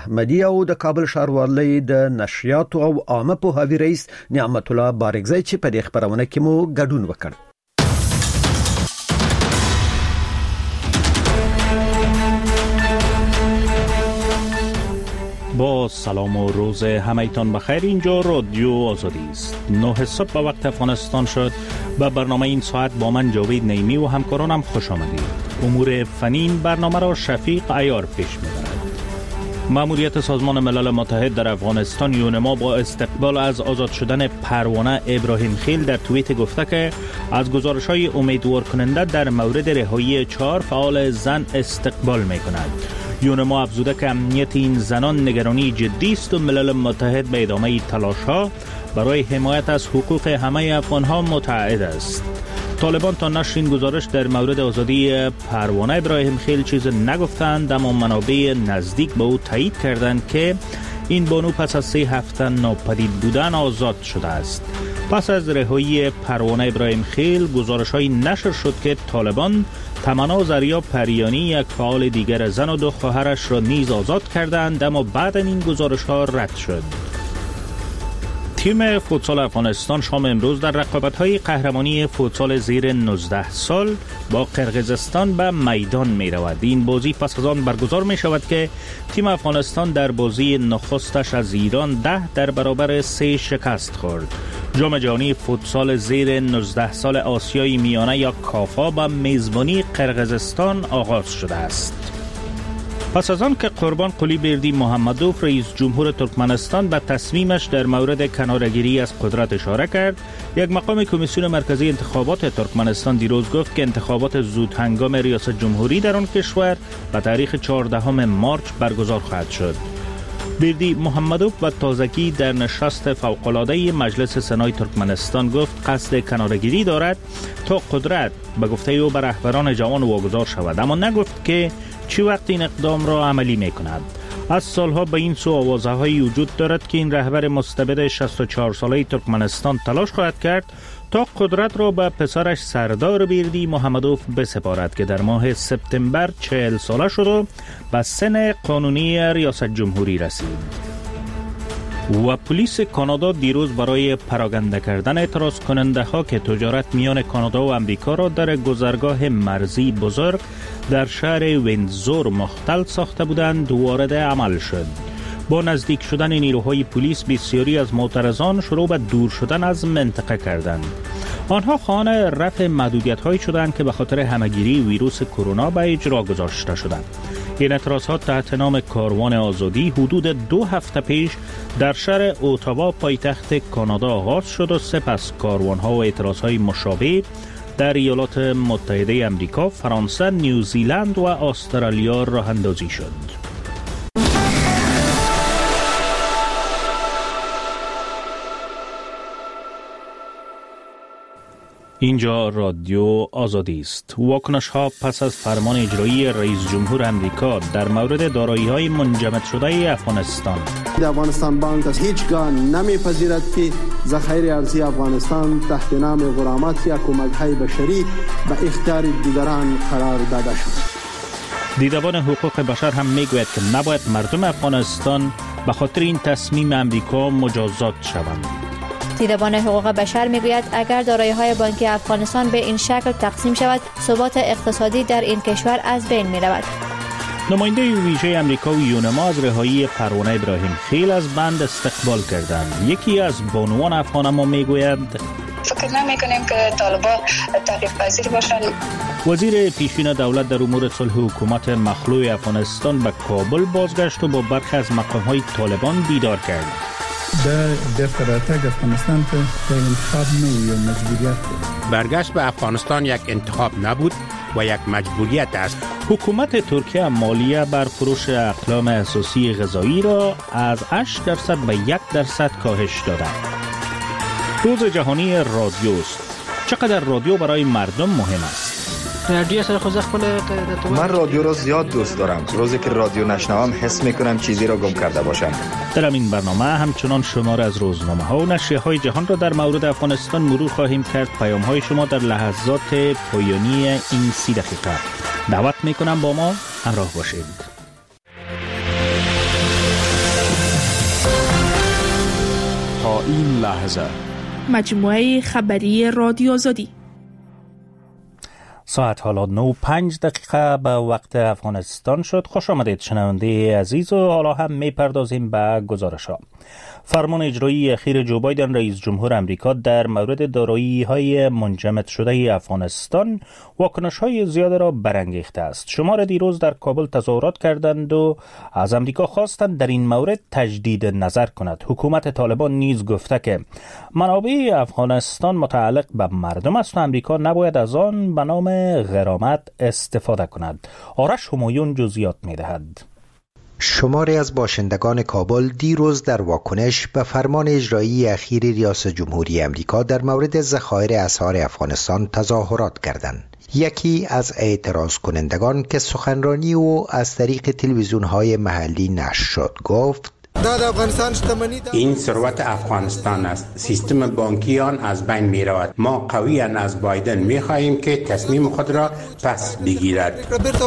احمدی او د کابل ښاروالۍ د نشریاتو او عامه پوهاوي رئیس نعمت الله بارکزی چې په دې خبرونه کې مو ګډون وکړ. با سلام و روز همایتان بخیر. اینجا رادیو آزادی است. 9 صبح به وقت افغانستان شد. به برنامه این ساعت با من جاوید نیمی و همکارانم خوش آمدید. امور فنی این برنامه را شفیق عیار پیش می‌برد. مأموریت سازمان ملل متحد در افغانستان یونما با استقبال از آزاد شدن پروانه ابراهیم خیل در توییت گفته که از گزارش‌های امیدوار کننده در مورد رهایی 4 فعال زن استقبال می‌کند. یونما افزوده که امنیت این زنان نگرانی جدی است و ملل متحد به ادامه تلاش‌ها برای حمایت از حقوق همه افغان‌ها متعهد است. طالبان تا نشر این گزارش در مورد آزادی پروانه ابراهیم خیل چیز نگفتند، اما منابع نزدیک به او تایید کردند که این بانو پس از 3 هفته ناپدید بودن آزاد شده است. پس از رهایی پروانه ابراهیم خیل گزارش‌های نشر شد که طالبان تمنا زریا پریانی یک فعال دیگر زن و 2 خواهرش را نیز آزاد کردند، اما بعد این گزارش‌ها رد شد. تیم فوتسال افغانستان شام امروز در رقابت‌های قهرمانی فوتسال زیر 19 سال با قرقیزستان به میدان می‌رود. این بازی پس از آن برگزار می‌شود که تیم افغانستان در بازی نخستش از ایران 10 در برابر 3 شکست خورد. جام جهانی فوتسال زیر 19 سال آسیای میانه یا کافا با میزبانی قرقیزستان آغاز شده است. پس از آن که قربان قلی بردی محمدوف رئیس جمهور ترکمنستان به تصمیمش در مورد کناره‌گیری از قدرت اشاره کرد، یک مقام کمیسیون مرکزی انتخابات ترکمنستان دیروز گفت که انتخابات زود هنگام ریاست جمهوری در آن کشور به تاریخ 14 مارچ برگزار خواهد شد. بردی محمدوف و تازگی در نشست فوق‌العاده مجلس سنای ترکمنستان گفت قصد کناره‌گیری دارد تا قدرت به گفته او به رهبران جوان واگذار شود، اما نگفت که چی وقت این اقدام را عملی می کند. از سالها به این سو آوازه‌هایی وجود دارد که این رهبر مستبد 64 ساله ترکمنستان تلاش خواهد کرد تا قدرت را به پسرش سردار بردی محمدوف بسپارد که در ماه سپتامبر 40 ساله شد و به سن قانونی ریاست جمهوری رسید. و پلیس کانادا دیروز برای پراگنده کردن اعتراض کننده ها که تجارت میان کانادا و امریکا را در گذرگاه مرزی بزرگ در شهر ویندزور مختل ساخته بودند وارد عمل شد. با نزدیک شدن نیروهای پلیس بسیاری از معترضان شروع به دور شدن از منطقه کردند. آنها خواهان رفع محدودیت‌هایی شدند که به خاطر همه‌گیری ویروس کرونا به اجرا گذاشته شدند. این اعتراضات تحت نام کاروان آزادی حدود 2 هفته پیش در شهر اوتاوا پایتخت کانادا آغاز شد و سپس کاروان‌ها و اعتراض‌های مشابه در ایالات متحده آمریکا، فرانسه، نیوزیلند و استرالیا راه اندازی شد. اینجا رادیو آزادی است. واکنش ها پس از فرمان اجرایی رئیس جمهور امریکا در مورد دارایی‌های منجمد شده افغانستان. افغانستان بانک از هیچگاه نمیپذیرد که ذخایر ارزی افغانستان تحت نام غرامت یا کمک‌های بشری به اختیار دیگران قرار داده شد. دیدبان حقوق بشر هم میگوید که نباید مردم افغانستان به خاطر این تصمیم امریکا مجازات شوند. دیدبان حقوق بشر میگوید اگر دارایی‌های بانکی افغانستان به این شکل تقسیم شود، ثبات اقتصادی در این کشور از بین می‌رود. نماینده ویژه امریکا و یونما از رهایی پروانه ابراهیم خیل از بند استقبال کردند. یکی از بانوان افغان ما میگوید فکر نمی‌کنیم که طالبان تغییر پذیر باشند. وزیر پیشین دولت در امور صلح حکومت مخلوع افغانستان به کابل بازگشت و با برخی از مقام‌های طالبان دیدار کرد. در راتګ افغانستان ته انتخاب نه یو مجبوریت. برگشت به افغانستان یک انتخاب نبود و یک مجبوریت است. حکومت ترکیه مالیه بر فروش اقلام اساسی غذایی را از 8% به 1% کاهش داده. روز جهانی رادیو است. چقدر رادیو برای مردم مهم است؟ رادیو سره خو خپل من رادیو را زیاد دوست دارم. روزی که رادیو نشنوم حس میکنم چیزی را گم کرده باشم. در این برنامه همچنان شمار از روزنامه‌ها و نشریه‌های جهان را در مورد افغانستان مرور خواهیم کرد. پیام‌های شما در لحظات پایانی این 30 دقیقه. دعوت میکنم با ما همراه باشید. این لحظه. مجموعه خبری رادیو آزادی. ساعت حالا 9:05 به وقت افغانستان شد. خوش آمدید شنونده عزیز، و حالا هم میپردازیم به گزارش‌ها. فرمان اجرایی اخیر جو بایدن رئیس جمهور امریکا در مورد دارایی‌های منجمد شده افغانستان واکنش‌های زیاد را برانگیخته است. شمار دیروز در کابل تظاهرات کردند و از امریکا خواستند در این مورد تجدید نظر کند. حکومت طالبان نیز گفته که منابع افغانستان متعلق به مردم است و امریکا نباید از آن به نام غرامت استفاده کند. آرش همایون جزئیات می‌دهد. شماری از باشندگان کابل دیروز در واکنش به فرمان اجرایی اخیر ریاست جمهوری امریکا در مورد ذخایر اسعار افغانستان تظاهرات کردند. یکی از اعتراض کنندگان که سخنرانی او از طریق تلویزیون‌های محلی نشر شد گفت: این ثروت افغانستان است. سیستم بانکی آن از بین می رود. ما قویاً از بایدن می خواهیم که تصمیم خود را پس بگیرد.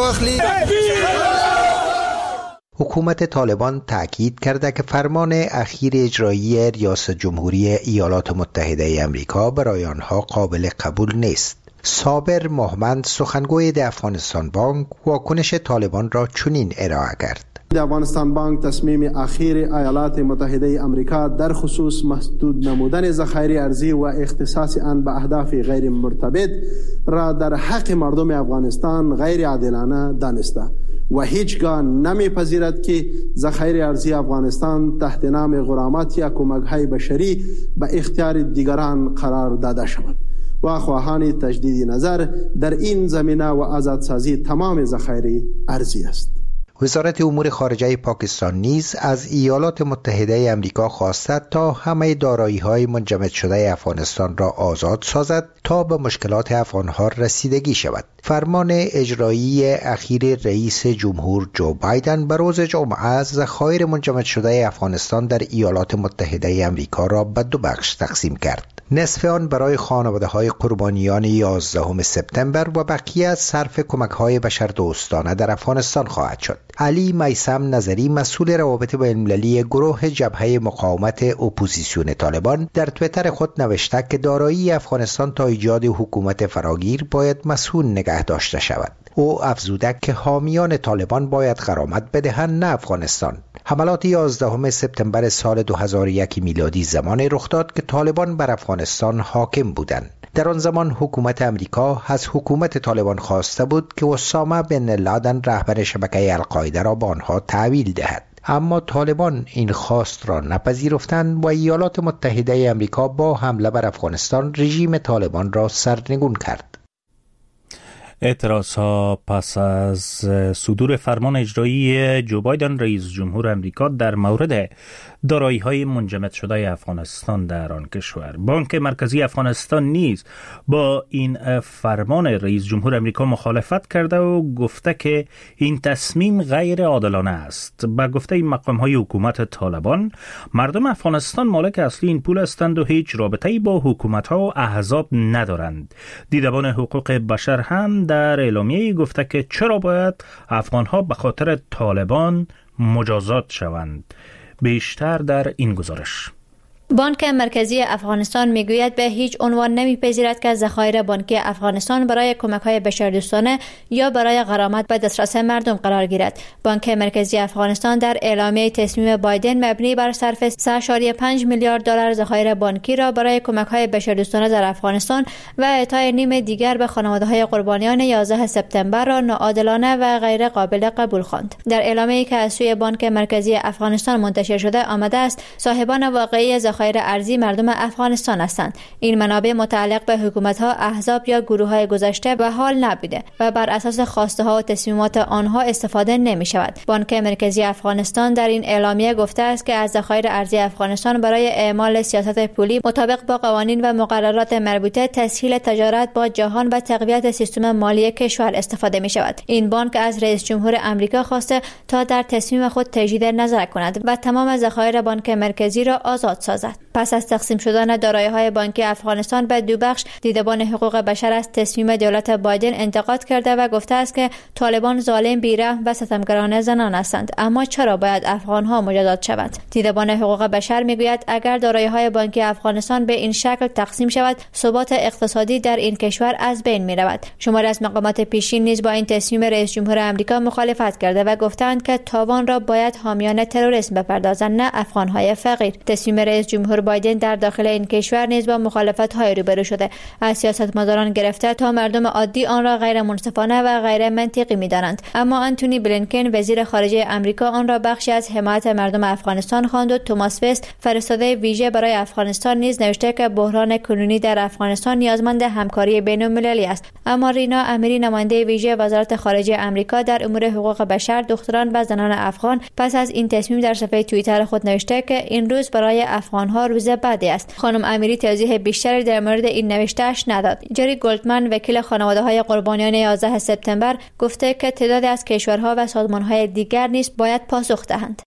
حکومت طالبان تأکید کرده که فرمان اخیر اجرایی ریاست جمهوری ایالات متحده امریکا برای آنها قابل قبول نیست. صابر محمد، سخنگوی افغانستان بانک، واکنش طالبان را چنین ارائه کرد: افغانستان بانک تصمیم اخیر ایالات متحده آمریکا در خصوص محدود نمودن ذخایر ارزی و اختصاص آن به اهداف غیر مرتبط را در حق مردم افغانستان غیر عادلانه دانسته و هیچگاه نمیپذیرد که ذخایر ارزی افغانستان تحت نام غرامت یا کمک‌های بشری به اختیار دیگران قرار داده شود و خواهان تجدید نظر در این زمینه و آزادسازی تمام ذخایر ارزی است. وزارت امور خارجه پاکستان نیز از ایالات متحده امریکا خواسته تا همه دارایی‌های منجمد شده افغانستان را آزاد سازد تا به مشکلات افغان‌ها رسیدگی شود. فرمان اجرایی اخیر رئیس جمهور جو بایدن به روز جمعه ذخایر منجمد شده افغانستان در ایالات متحده امریکا را به دو بخش تقسیم کرد. نصف آن برای خانواده‌های قربانیان 11 سپتامبر و بقیه صرف کمک‌های بشردوستانه در افغانستان خواهد شد. علی میثم نظری، مسئول روابط بین‌المللی گروه جبهه مقاومت اپوزیسیون طالبان، در توییتر خود نوشته که دارایی افغانستان تا ایجاد حکومت فراگیر باید مسئول نگه داشته شود. او افزوده که حامیان طالبان باید غرامت بدهند، نه افغانستان. حملات 11 سپتامبر سال 2001 میلادی زمانی رخ داد که طالبان بر افغانستان حاکم بودند. در آن زمان حکومت امریکا از حکومت طالبان خواسته بود که اسامه بن لادن رهبر شبکه القاعده را به آنها تحویل دهد، اما طالبان این خواست را نپذیرفتند و ایالات متحده امریکا با حمله بر افغانستان رژیم طالبان را سرنگون کرد. اعتراضها پس از صدور فرمان اجرایی جو بایدن رئیس جمهور امریکا در مورد دارایی‌های منجمد شده افغانستان در آن کشور. بانک مرکزی افغانستان نیز با این فرمان رئیس جمهور امریکا مخالفت کرده و گفته که این تصمیم غیر عادلانه است. با گفته مقام‌های حکومت طالبان، مردم افغانستان مالک اصلی این پول هستند و هیچ رابطه‌ای با حکومت‌ها و احزاب ندارند. دیدبان حقوق بشر هم در اعلامیه گفته که چرا باید افغان‌ها به خاطر طالبان مجازات شوند. بیشتر در این گزارش. بانک مرکزی افغانستان میگوید به هیچ عنوان نمیپذیرد که ذخایر بانکی افغانستان برای کمک‌های بشردوستانه یا برای غرامت به دسترس مردم قرار گیرد. بانک مرکزی افغانستان در اعلامیه تصمیم بایدن مبنی بر صرف 3.5 میلیارد دلار ذخایر بانکی را برای کمک‌های بشردوستانه در افغانستان و اعطای نیم دیگر به خانواده‌های قربانیان 11 سپتامبر را ناعادلانه و غیر قابل قبول خواند. در اعلامیه‌ای که از سوی بانک مرکزی افغانستان منتشر شده آمده است صاحبان واقعی ذخایر ارزی مردم افغانستان هستند. این منابع متعلق به حکومت‌ها، احزاب یا گروه‌های گذشته و حال نبوده و بر اساس خواسته‌ها و تصمیمات آنها استفاده نمی‌شود. بانک مرکزی افغانستان در این اعلامیه گفته است که از ذخایر ارزی افغانستان برای اعمال سیاست پولی مطابق با قوانین و مقررات مربوطه، تسهیل تجارت با جهان و تقویت سیستم مالی کشور استفاده می‌شود. این بانک از رئیس جمهور آمریکا خواسته تا در تصمیم خود تجدید نظر کند و تمام ذخایر بانک مرکزی را آزاد سازد. است. پس از تقسیم شدن دارایی‌های بانکی افغانستان به دو بخش، دیدبان حقوق بشر از تصمیم دولت بایدن انتقاد کرده و گفته است که طالبان ظالم، بی‌رحم و ستمگرانه زنان هستند. اما چرا باید افغان‌ها مجازات شوند؟ دیدبان حقوق بشر میگوید اگر دارایی‌های بانکی افغانستان به این شکل تقسیم شود، ثبات اقتصادی در این کشور از بین می‌رود. شماری از مقامات پیشین نیز با این تصمیم رئیس جمهور آمریکا مخالفت کرده و گفتند که تاوان را باید حامیان تروریسم بپردازند، نه افغان‌های فقیر. تصمیم رئیس جمهور بایدن در داخل این کشور نیز با مخالفت‌های روبرو شده. از سیاستمداران گرفته تا مردم عادی آن را غیر منصفانه و غیر منطقی می‌دانند. اما آنتونی بلینکن وزیر خارجه آمریکا آن را بخشی از حمایت مردم افغانستان خواند و توماس وست فرستاده ویژه برای افغانستان نیز نوشته که بحران کنونی در افغانستان نیازمند همکاری بین‌المللی است. اما رینا امیری نماینده ویژه وزارت خارجه آمریکا در امور حقوق بشر، دختران و زنان افغان پس از این تصمیم در صفحه توییتر خود نوشته که این روز برای افغان‌ها روز بدی است. خانم امیری توضیح بیشتری در مورد این نوشته‌اش نداد. جری گولدمن وکیل خانواده‌های قربانیان 11 سپتامبر گفته که تعدادی از کشورها و سازمان‌های دیگر نیز باید پاسخ دهند.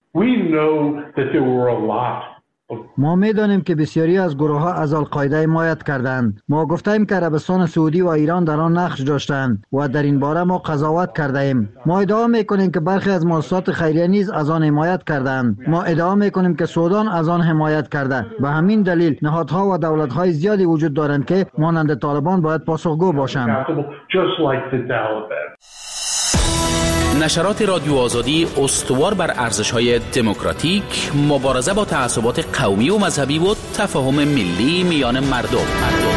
ما می‌دانیم که بسیاری از گروه‌ها از القاعده حمایت کردند. ما گفتیم که عربستان سعودی و ایران در آن نقش داشتند و در این باره ما قضاوت کردیم. ما ادعا می‌کنیم که برخی از مؤسسات خیریه نیز از آن حمایت کردند. ما ادعا می‌کنیم که سودان از آن حمایت کرده. به همین دلیل نهادها و دولت‌های زیادی وجود دارند که مانند طالبان باید پاسخگو باشند. نشرات رادیو آزادی استوار بر ارزش‌های دموکراتیک، مبارزه با تعصبات قومی و مذهبی و تفاهم ملی میان مردم.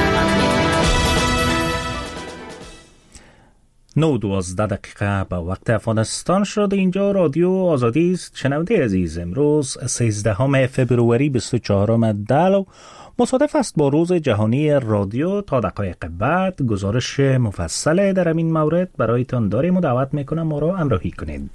9:12 دقیقه به وقت افغانستان شد. اینجا رادیو آزادی است. شنونده عزیز، امروز 13 فبروری 24 دلو مصادف است با روز جهانی رادیو. تا دقایق بعد گزارش مفصل در این مورد برایتان داریم و دعوت میکنم ما را همراهی کنید.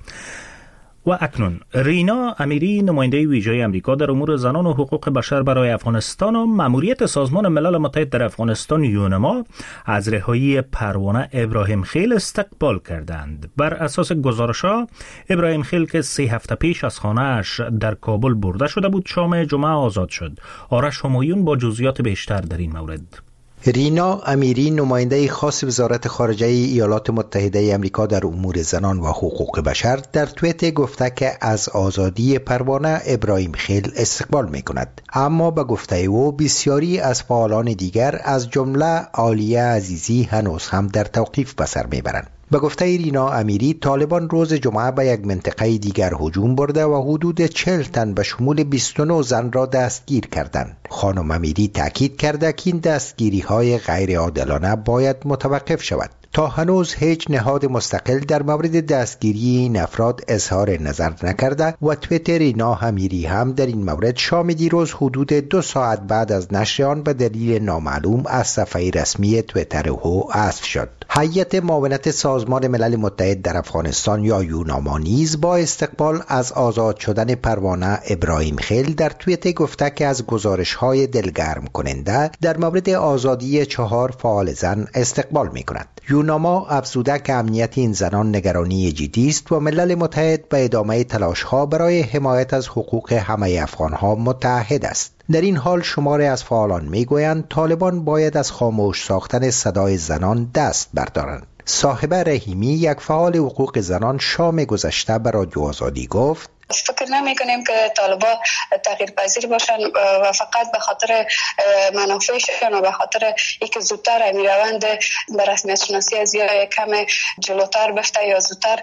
و اکنون رینا امیری نماینده ویژه آمریکا در امور زنان و حقوق بشر برای افغانستان و مأموریت سازمان ملل متحد در افغانستان یونما از رهایی پروانه ابراهیم خیل استقبال کردند. بر اساس گزارش‌ها ابراهیم خیل که 3 هفته پیش از خانه‌اش در کابل برده شده بود شام جمعه آزاد شد. آرش همایون با جزئیات بیشتر در این مورد. رینا امیری نماینده خاص وزارت خارجه ایالات متحده آمریکا در امور زنان و حقوق بشر در توییت گفته که از آزادی پروانه ابراهیم خیل استقبال می کند. اما به گفته او بسیاری از فعالان دیگر از جمله عالیه عزیزی هنوز هم در توقیف به سر می برند. به گفته رینا امیری طالبان روز جمعه به یک منطقه دیگر هجوم برده و حدود 40 تن به شمول 29 زن را دستگیر کردند. خانم امیری تاکید کرده که این دستگیری های غیر عادلانه باید متوقف شود. تا هنوز هیچ نهاد مستقل در مورد دستگیری این افراد اظهار نظر نکرده و توییت رینا امیری هم در این مورد شام دیروز حدود 2 ساعت بعد از نشر آن به دلیل نامعلوم از صفحه رسمی توییتر او حذف شد. هیئت معاونت سازمان ملل متحد در افغانستان یا یوناما نیز با استقبال از آزاد شدن پروانه ابراهیم خیل در توییت گفته که از گزارش‌های دلگرم کننده در مورد آزادی 4 فعال زن استقبال می‌کند. یوناما افزوده که امنیت این زنان نگرانی جدی است و ملل متحد به ادامه تلاش‌ها برای حمایت از حقوق همه افغان‌ها متعهد است. در این حال شماری از فعالان میگویند طالبان باید از خاموش ساختن صدای زنان دست بردارند. صاحبه رحیمی یک فعال حقوق زنان شام گذشته به رادیو آزادی گفت فکر نمی کنیم که طالبان تغییر پذیر باشن و فقط به خاطر منافعشان و به خاطر اینکه زودتر میروند به رسمیت شناسی از یا کم جلوتر بفته یا زودتر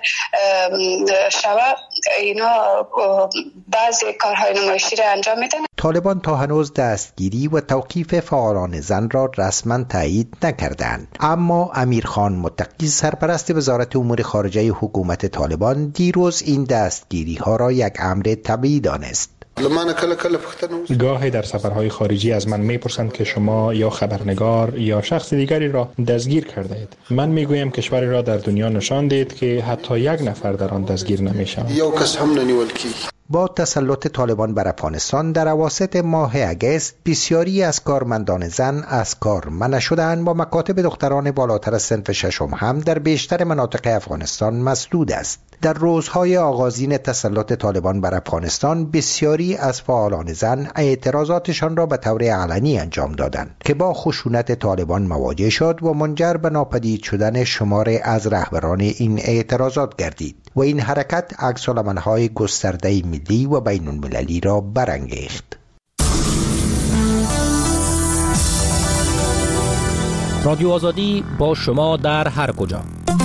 شود اینا بعضی کارهای نمایشی را انجام میدن. طالبان تا هنوز دستگیری و توقیف فعالان زن را رسما تایید نکردند، اما امیرخان متقی سرپرست وزارت امور خارجه حکومت طالبان دیروز این دستگیری ها را یک امر طبیعی دانست. گاهی در سفرهای خارجی از من میپرسند که شما یا خبرنگار یا شخص دیگری را دستگیر کرده اید. من میگویم کشوری را در دنیا نشان دید که حتی یک نفر در آن دستگیر نمیشود. با تسلط طالبان بر افغانستان در اواسط ماه اگست بسیاری از کارمندان زن از کار منع شدند و مکاتب دختران بالاتر از صنف ششم هم در بیشتر مناطق افغانستان مسدود است. در روزهای آغازین تسلط طالبان بر افغانستان بسیاری از فعالان زن اعتراضاتشان را به طور علنی انجام دادند که با خشونت طالبان مواجه شد و منجر به ناپدید شدن شماری از رهبران این اعتراضات گردید و این حرکت عکس‌العمل‌های گسترده ملی و بین المللی را برانگیخت. رادیو آزادی با شما در هر کجا.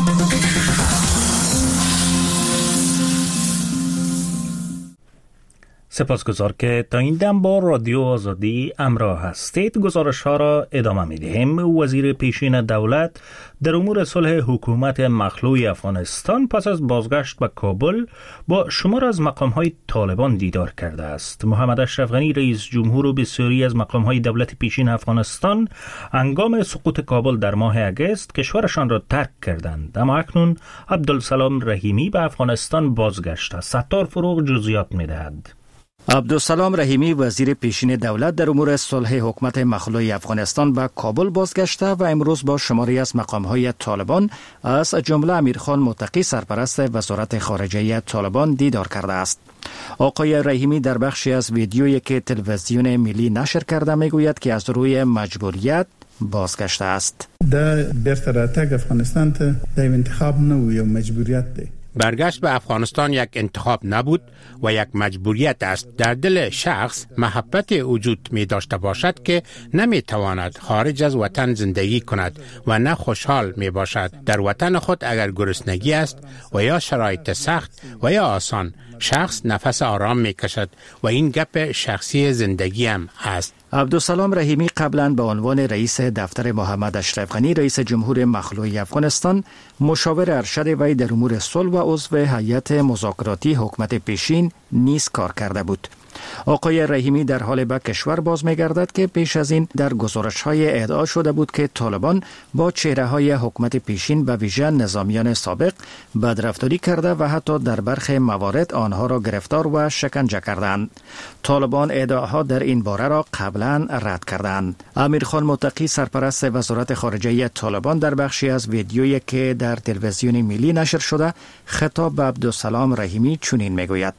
سپاسگزار که تا این دم با رادیو آزادی همراه هستید. گزارش ها را ادامه می دهیم. وزیر پیشین دولت در امور صلح حکومت مخلوع افغانستان پس از بازگشت به کابل با شمار از مقام های طالبان دیدار کرده است. محمد اشرف غنی رئیس جمهور و بسیاری از مقام های دولت پیشین افغانستان هنگام سقوط کابل در ماه اگست کشورشان را ترک کردند، اما اکنون عبدالسلام رحیمی به افغانستان بازگشت است. ستار فروغ جزئیات می دهد. عبدالسلام رحیمی وزیر پیشین دولت در امور صلح حکومت مخلوع افغانستان به کابل بازگشته و امروز با شماری از مقام‌های طالبان از جمله امیرخان متقی سرپرست وزارت خارجه طالبان دیدار کرده است. آقای رحیمی در بخشی از ویدیویی که تلویزیون ملی نشر کرده میگوید که از روی مجبوریت بازگشته است. در بیرته راتګ افغانستان ته د انتخاب نه و یو مجبوریت دی. برگشت به افغانستان یک انتخاب نبود و یک مجبوریت است. در دل شخص محبت وجود می داشته باشد که نمی تواند خارج از وطن زندگی کند و نه خوشحال می باشد. در وطن خود اگر گرسنگی است و یا شرایط سخت و یا آسان، شخص نفس آرام می کشد و این گپ شخصی زندگی هم است. عبدالسلام رحیمی قبلا به عنوان رئیس دفتر محمد اشرف غنی رئیس جمهور مخلوع افغانستان مشاور ارشد وی در امور صلح و عضو هیئت مذاکراتی حکومت پیشین نیز کار کرده بود. آقای رحیمی در حال به کشور باز می‌گردد که پیش از این در گزارش‌های ادعا شده بود که طالبان با چهره‌های حکومت پیشین به ویژه نظامیان سابق بدرفتاری کرده و حتی در برخی موارد آنها را گرفتار و شکنجه کردند. طالبان ادعاها در این باره را قبلا رد کردند. امیرخان متقی سرپرست وزارت خارجه طالبان در بخشی از ویدیویی که در تلویزیون ملی نشر شده خطاب به عبدالسلام رحیمی چنین میگوید: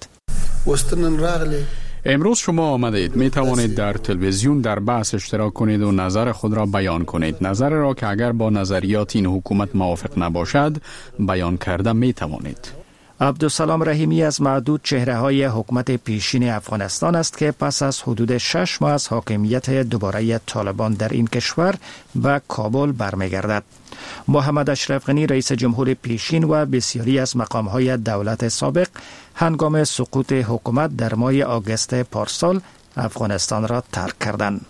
امروز شما آمدید، می توانید در تلویزیون در بحث اشتراک کنید و نظر خود را بیان کنید. نظر را که اگر با نظریات این حکومت موافق نباشد بیان کرده می توانید. عبدالسلام رحیمی از معدود چهره‌های حکومت پیشین افغانستان است که پس از حدود 6 ماه از حاکمیت دوباره طالبان در این کشور به کابل برمیگردد. محمد اشرف غنی رئیس جمهور پیشین و بسیاری از مقام‌های دولت سابق هنگام سقوط حکومت در ماه آگوست پارسال افغانستان را ترک کردند.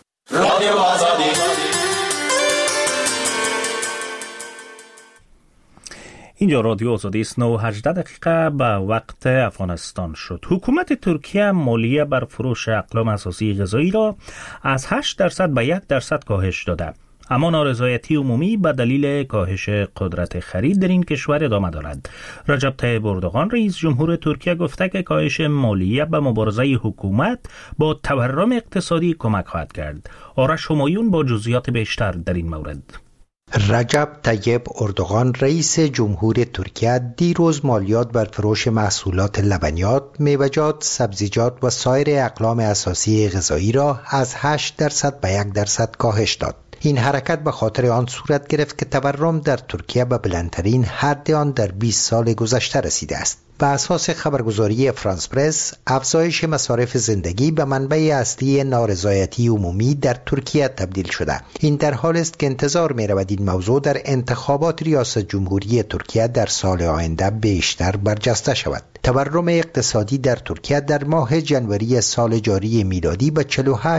اینجا رادیو آزادی است. 9:18 دقیقه به وقت افغانستان شد. حکومت ترکیه مالیه بر فروش اقلام اساسی غذایی را از 8% به 1% کاهش داده. اما نارضایتی عمومی به دلیل کاهش قدرت خرید در این کشور ادامه دارد. رجب طیب اردوغان رئیس جمهور ترکیه گفته که کاهش مالیه به مبارزه حکومت با تورم اقتصادی کمک خواهد کرد. آرش همایون با جزئیات بیشتر در این مورد. رجب طیب اردوغان رئیس جمهور ترکیه دیروز مالیات بر فروش محصولات لبنیات، میوه‌جات، سبزیجات و سایر اقلام اساسی غذایی را از 8% به 1% کاهش داد. این حرکت به خاطر آن صورت گرفت که تورم در ترکیه به بلندترین حد آن در 20 سال گذشته رسیده است. بر اساس خبرگزاری فرانس پرس، افزایش مصارف زندگی به منبع اصلی نارضایتی عمومی در ترکیه تبدیل شده. این در حال است که انتظار می رود این موضوع در انتخابات ریاست جمهوری ترکیه در سال آینده بیشتر برجسته شود. تورم اقتصادی در ترکیه در ماه جنوری سال جاری میلادی به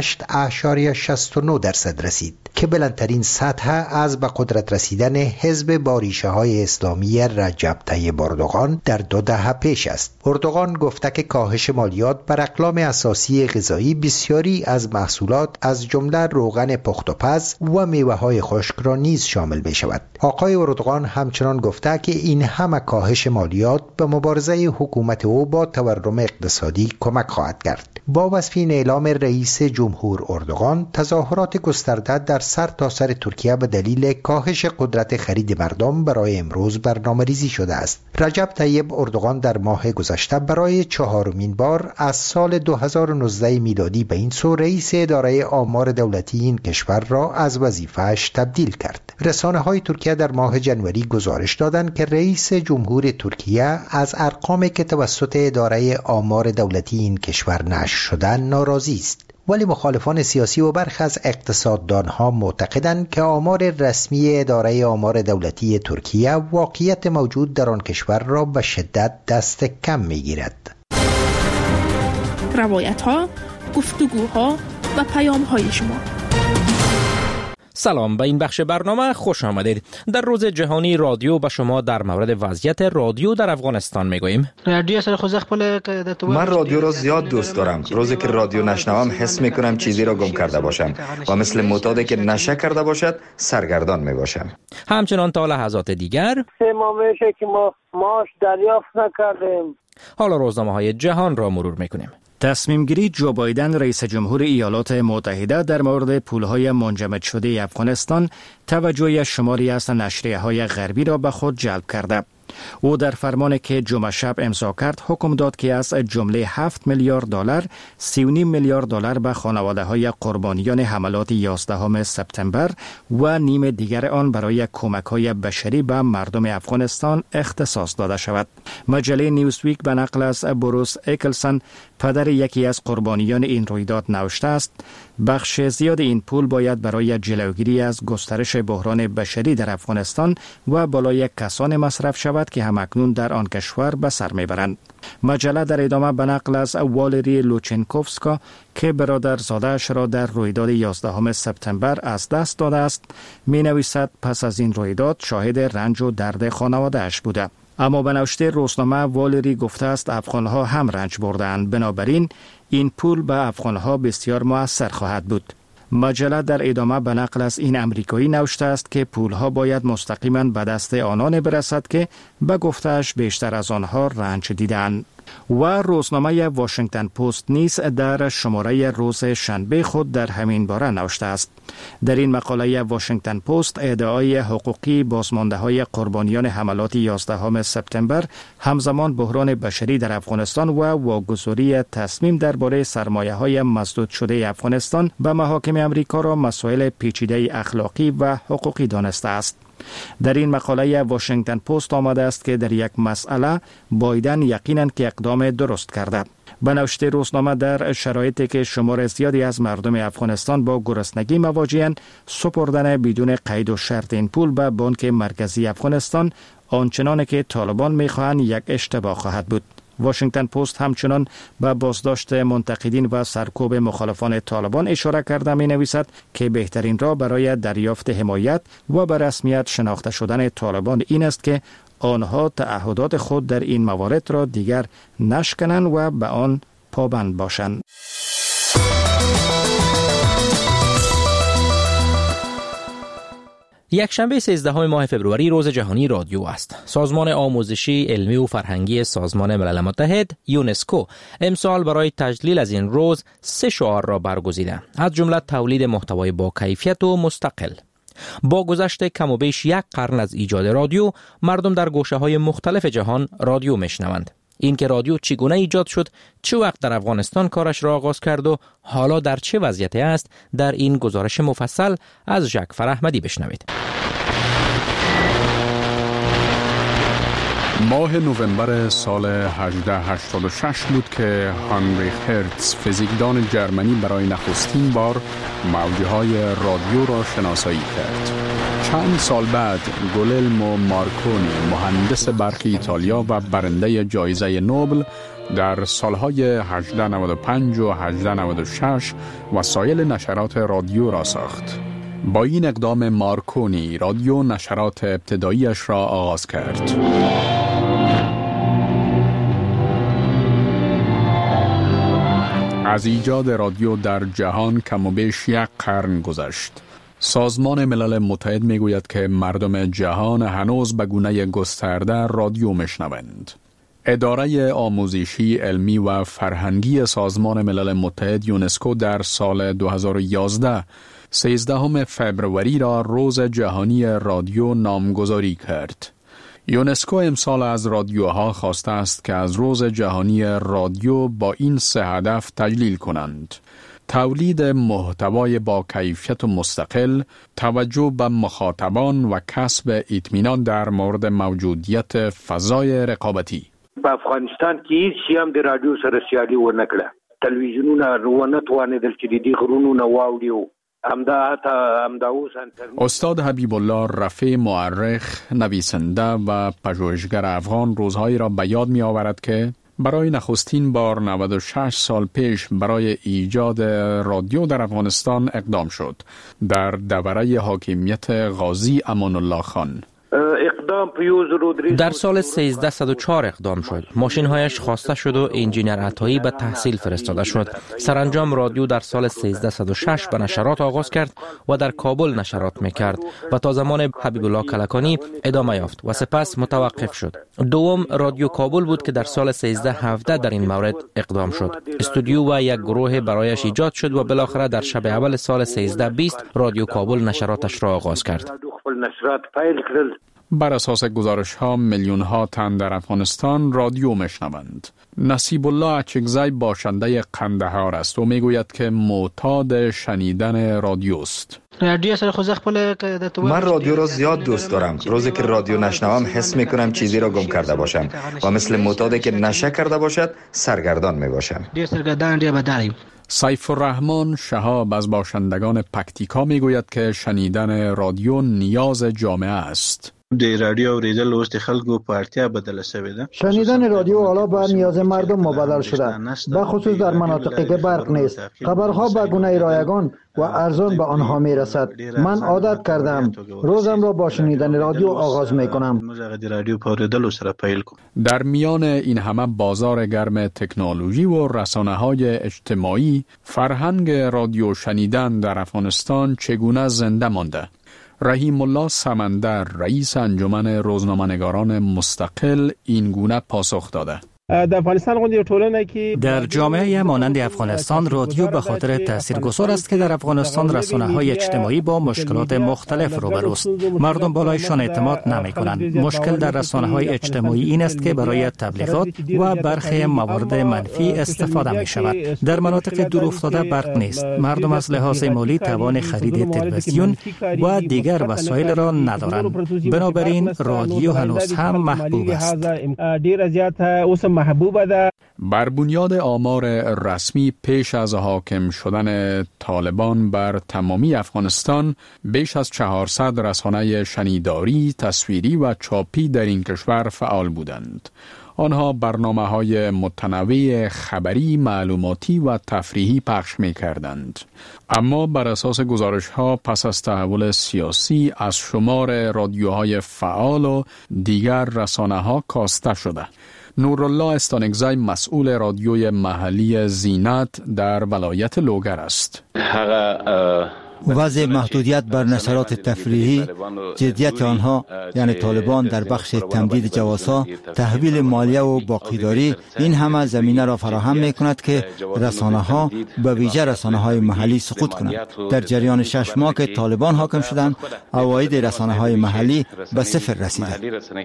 48.69% رسید که بلندترین سطح از به قدرت رسیدن حزب با ریشه های اسلامی رجب طیب اردوغان در 2 دهه منتهی پیش است. اردوغان گفته که کاهش مالیات بر اقلام اساسی غذایی بسیاری از محصولات از جمله روغن پخت و پز و میوه‌های خشک را نیز شامل می شود. آقای اردوغان همچنان گفته که این همه کاهش مالیات به مبارزه حکومت او با تورم اقتصادی کمک خواهد کرد. با وصف این اعلام رئیس جمهور اردوغان، تظاهرات گسترده در سرتاسر ترکیه به دلیل کاهش قدرت خرید مردم برای امروز برنامه‌ریزی شده است. رجب طیب اردوغان در ماه گذشته برای 4مین بار از سال 2019 میلادی به این سو رئیس اداره آمار دولتی این کشور را از وظیفه‌اش تبدیل کرد. رسانه‌های ترکیه در ماه جنوری گزارش دادند که رئیس جمهور ترکیه از ارقامی که توسط اداره آمار دولتی این کشور نشر شده ناراضی است. ولی مخالفان سیاسی و برخی از اقتصاددانها معتقدند که آمار رسمی اداره آمار دولتی ترکیه واقعیت موجود در آن کشور را به شدت دست کم می‌گیرد. روایت‌ها، گفتگوها و پیام‌های شما. سلام، به این بخش برنامه خوش آمدید. در روز جهانی رادیو به شما در مورد وضعیت رادیو در افغانستان میگوییم. من رادیو را زیاد دوست دارم. روزی که رادیو نشنوم حس میکنم چیزی را گم کرده باشم و مثل معتادی که نشه کرده باشد سرگردان میباشم. همچنان تا لحظات دیگر 3 ماه میشه که ما معاش دریافت نکردیم. حالا روزنامه‌های جهان را مرور میکنیم. تصمیم گیری جو بایدن رئیس جمهور ایالات متحده در مورد پولهای منجمد شده افغانستان توجه شماری از نشریه‌های غربی را به خود جلب کرده. او در فرمانی که جمعه شب امضا کرد حکم داد که از جمله 7 میلیارد دلار 3.5 میلیارد دلار به خانواده‌های قربانیان حملات 11 سپتامبر و نیم دیگر آن برای کمک‌های بشری به مردم افغانستان اختصاص داده شود. مجله نیوزویک به نقل از بروس اکلسن، پدر یکی از قربانیان این رویداد، نوشته است بخش زیاد این پول باید برای جلوگیری از گسترش بحران بشری در افغانستان و بالای کسان مصرف شود که همکنون در آن کشور به سر میبرند. مجله در ادامه به نقل از والری لوچنکوفسکا که برادرزاده‌اش را در رویداد 11 سپتامبر از دست داده است می نویسد پس از این رویداد شاهد رنج و درد خانواده‌اش بوده. اما به نوشته روزنامه والری گفته است افغانها هم رنج بردند، بنابراین این پول به افغانها بسیار مؤثر خواهد بود. مجله در ادامه به نقل از این امریکایی نوشته است که پولها باید مستقیما به دست آنان برسد که به گفته‌اش بیشتر از آنها رنج دیدند. و روزنامه واشنگتن پست نیز در شماره روز شنبه خود در همین باره نوشته است. در این مقاله واشنگتن پست ادعای حقوقی بازمانده‌های قربانیان حملات 11 سپتامبر، همزمان بحران بشری در افغانستان و واگذاری تصمیم درباره سرمایه‌های مسدود شده افغانستان به محاکم امریکا را مسائل پیچیده اخلاقی و حقوقی دانسته است. در این مقاله واشنگتن پست آمده است که در یک مسئله بایدن یقیناً که اقدام درست کرده. به نوشته روزنامه در شرایطی که شمار زیادی از مردم افغانستان با گرسنگی مواجه‌اند، سپردن بدون قید و شرط این پول به بانک مرکزی افغانستان آنچنان که طالبان می‌خواهند یک اشتباه خواهد بود. واشنگتن پست همچنان به بازداشت منتقدین و سرکوب مخالفان طالبان اشاره کرده می نویسد که بهترین راه برای دریافت حمایت و به رسمیت شناخته شدن طالبان این است که آنها تعهدات خود در این موارد را دیگر نشکنند و به آن پابند باشند. یکشنبه 13 ماه فبروری روز جهانی رادیو است. سازمان آموزشی، علمی و فرهنگی سازمان ملل متحد یونسکو امسال برای تجلیل از این روز 3 شعار را برگزیده، از جمله تولید محتوای با کیفیت و مستقل. با گذشت کم و بیش 1 قرن از ایجاد رادیو، مردم در گوشه‌های مختلف جهان رادیو میشنوند. این که رادیو چگونه ایجاد شد، چه وقت در افغانستان کارش را آغاز کرد و حالا در چه وضعیتی است، در این گزارش مفصل از ژک فرحمدی بشنوید. ماه نوامبر سال 1886 بود که هانری هرتز، فیزیکدان جرمنی، برای نخستین بار موجهای رادیو را شناسایی کرد. چند سال بعد گوللمو مارکونی، مهندس برق ایتالیا و برنده جایزه نوبل، در سالهای 1895 و 1896 وسایل نشرات رادیو را ساخت. با این اقدام مارکونی رادیو نشرات ابتداییش را آغاز کرد. از ایجاد رادیو در جهان کم و بیش 1 قرن گذشت. سازمان ملل متحد میگوید که مردم جهان هنوز به گونه گسترده رادیو میشنوند. اداره آموزشی، علمی و فرهنگی سازمان ملل متحد یونسکو در سال 2011 13 فبروری را روز جهانی رادیو نامگذاری کرد. یونسکو امسال از رادیوها خواسته است که از روز جهانی رادیو با این 3 هدف تجلیل کنند: تولید محتوای با کیفیت و مستقل، توجه به مخاطبان و کسب اطمینان در مورد موجودیت فضای رقابتی. په افغانستان کې هیڅ هم د رادیو سره سیالي ونه کړه. تلویزیونونه ونه توانېدل چې د دې غرونو نه واوړي. استاد حبیب الله رفیع، مورخ، نویسنده و پژوهشگر افغان، روزهایی را به یاد می آورد که برای نخستین بار 96 سال پیش برای ایجاد رادیو در افغانستان اقدام شد در دوره حاکمیت غازی امان الله خان. در سال 1304 اقدام شد. ماشین‌هایش خواسته شد و انجینیر عطایی به تحصیل فرستاده شد. سرانجام رادیو در سال 1306 به نشرات آغاز کرد و در کابل نشرات می‌کرد و تا زمان حبیب الله کلکانی ادامه یافت و سپس متوقف شد. دوم رادیو کابل بود که در سال 1317 در این مورد اقدام شد. استودیو و یک گروه برایش ایجاد شد و بالاخره در شب اول سال 1320 رادیو کابل نشراتش را آغاز کرد. بر اساس گزارش ها میلیون ها تن در افغانستان رادیو میشنوند. نصیب الله اچکزی باشنده قندهار است و میگوید که معتاد شنیدن رادیوست. من رادیو را زیاد دوست دارم. روزی که رادیو نشنوم حس میکنم چیزی را گم کرده باشم و مثل معتادی که نشه کرده باشد سرگردان میباشم. سیف الرحمن شهاب از باشندگان پکتیکا میگوید که شنیدن رادیو نیاز جامعه است. د رادیو اوریدل اوس د خلکو په اړتیا بدل شوی ده. شنیدن رادیو حالا به نیاز مردم مبادل شده، به خصوص در مناطقی که برق نیست. خبرها به گونه رایگان و ارزان به آنها میرسد. من عادت کردم روزم را با شنیدن رادیو آغاز میکنم. در میان این همه بازار گرم تکنولوژی و رسانه‌های اجتماعی، فرهنگ رادیو شنیدن در افغانستان چگونه زنده مانده؟ رحیم الله سمندر، رئیس انجمن روزنامه‌نگاران مستقل، این گونه پاسخ داده: در جامعه مانند افغانستان رادیو به خاطر تاثیرگذار است که در افغانستان رسانه‌های اجتماعی با مشکلات مختلف روبروست. مردم بالایشان اعتماد نمی‌کنند. مشکل در رسانه‌های اجتماعی این است که برای تبلیغات و برخی موارد منفی استفاده می‌شود. در مناطق دورافتاده برق نیست. مردم از لحاظ مالی توان خرید تلویزیون و دیگر وسایل را ندارند. بنابراین رادیو هنوز هم محبوب است. بر بنیاد آمار رسمی پیش از حاکم شدن طالبان بر تمامی افغانستان، بیش از 400 رسانه شنیداری، تصویری و چاپی در این کشور فعال بودند. آنها برنامه‌های متنوع خبری، معلوماتی و تفریحی پخش می‌کردند. اما بر اساس گزارش‌ها پس از تحول سیاسی از شمار رادیوهای فعال و دیگر رسانه‌ها کاسته شده. نورالله استانکزی مسئول رادیوی محلی زینت در ولایت لوگر است. وضع محدودیت بر نشرات تفریحی، جدیت آنها یعنی طالبان در بخش تمدید جوازها، تحویل مالیه و باقیداری، این همه زمینه را فراهم می کند که رسانه ها به ویژه رسانه های محلی سقوط کنند. در جریان 6 ماه که طالبان حاکم شدند، عواید رسانه های محلی به صفر رسیده.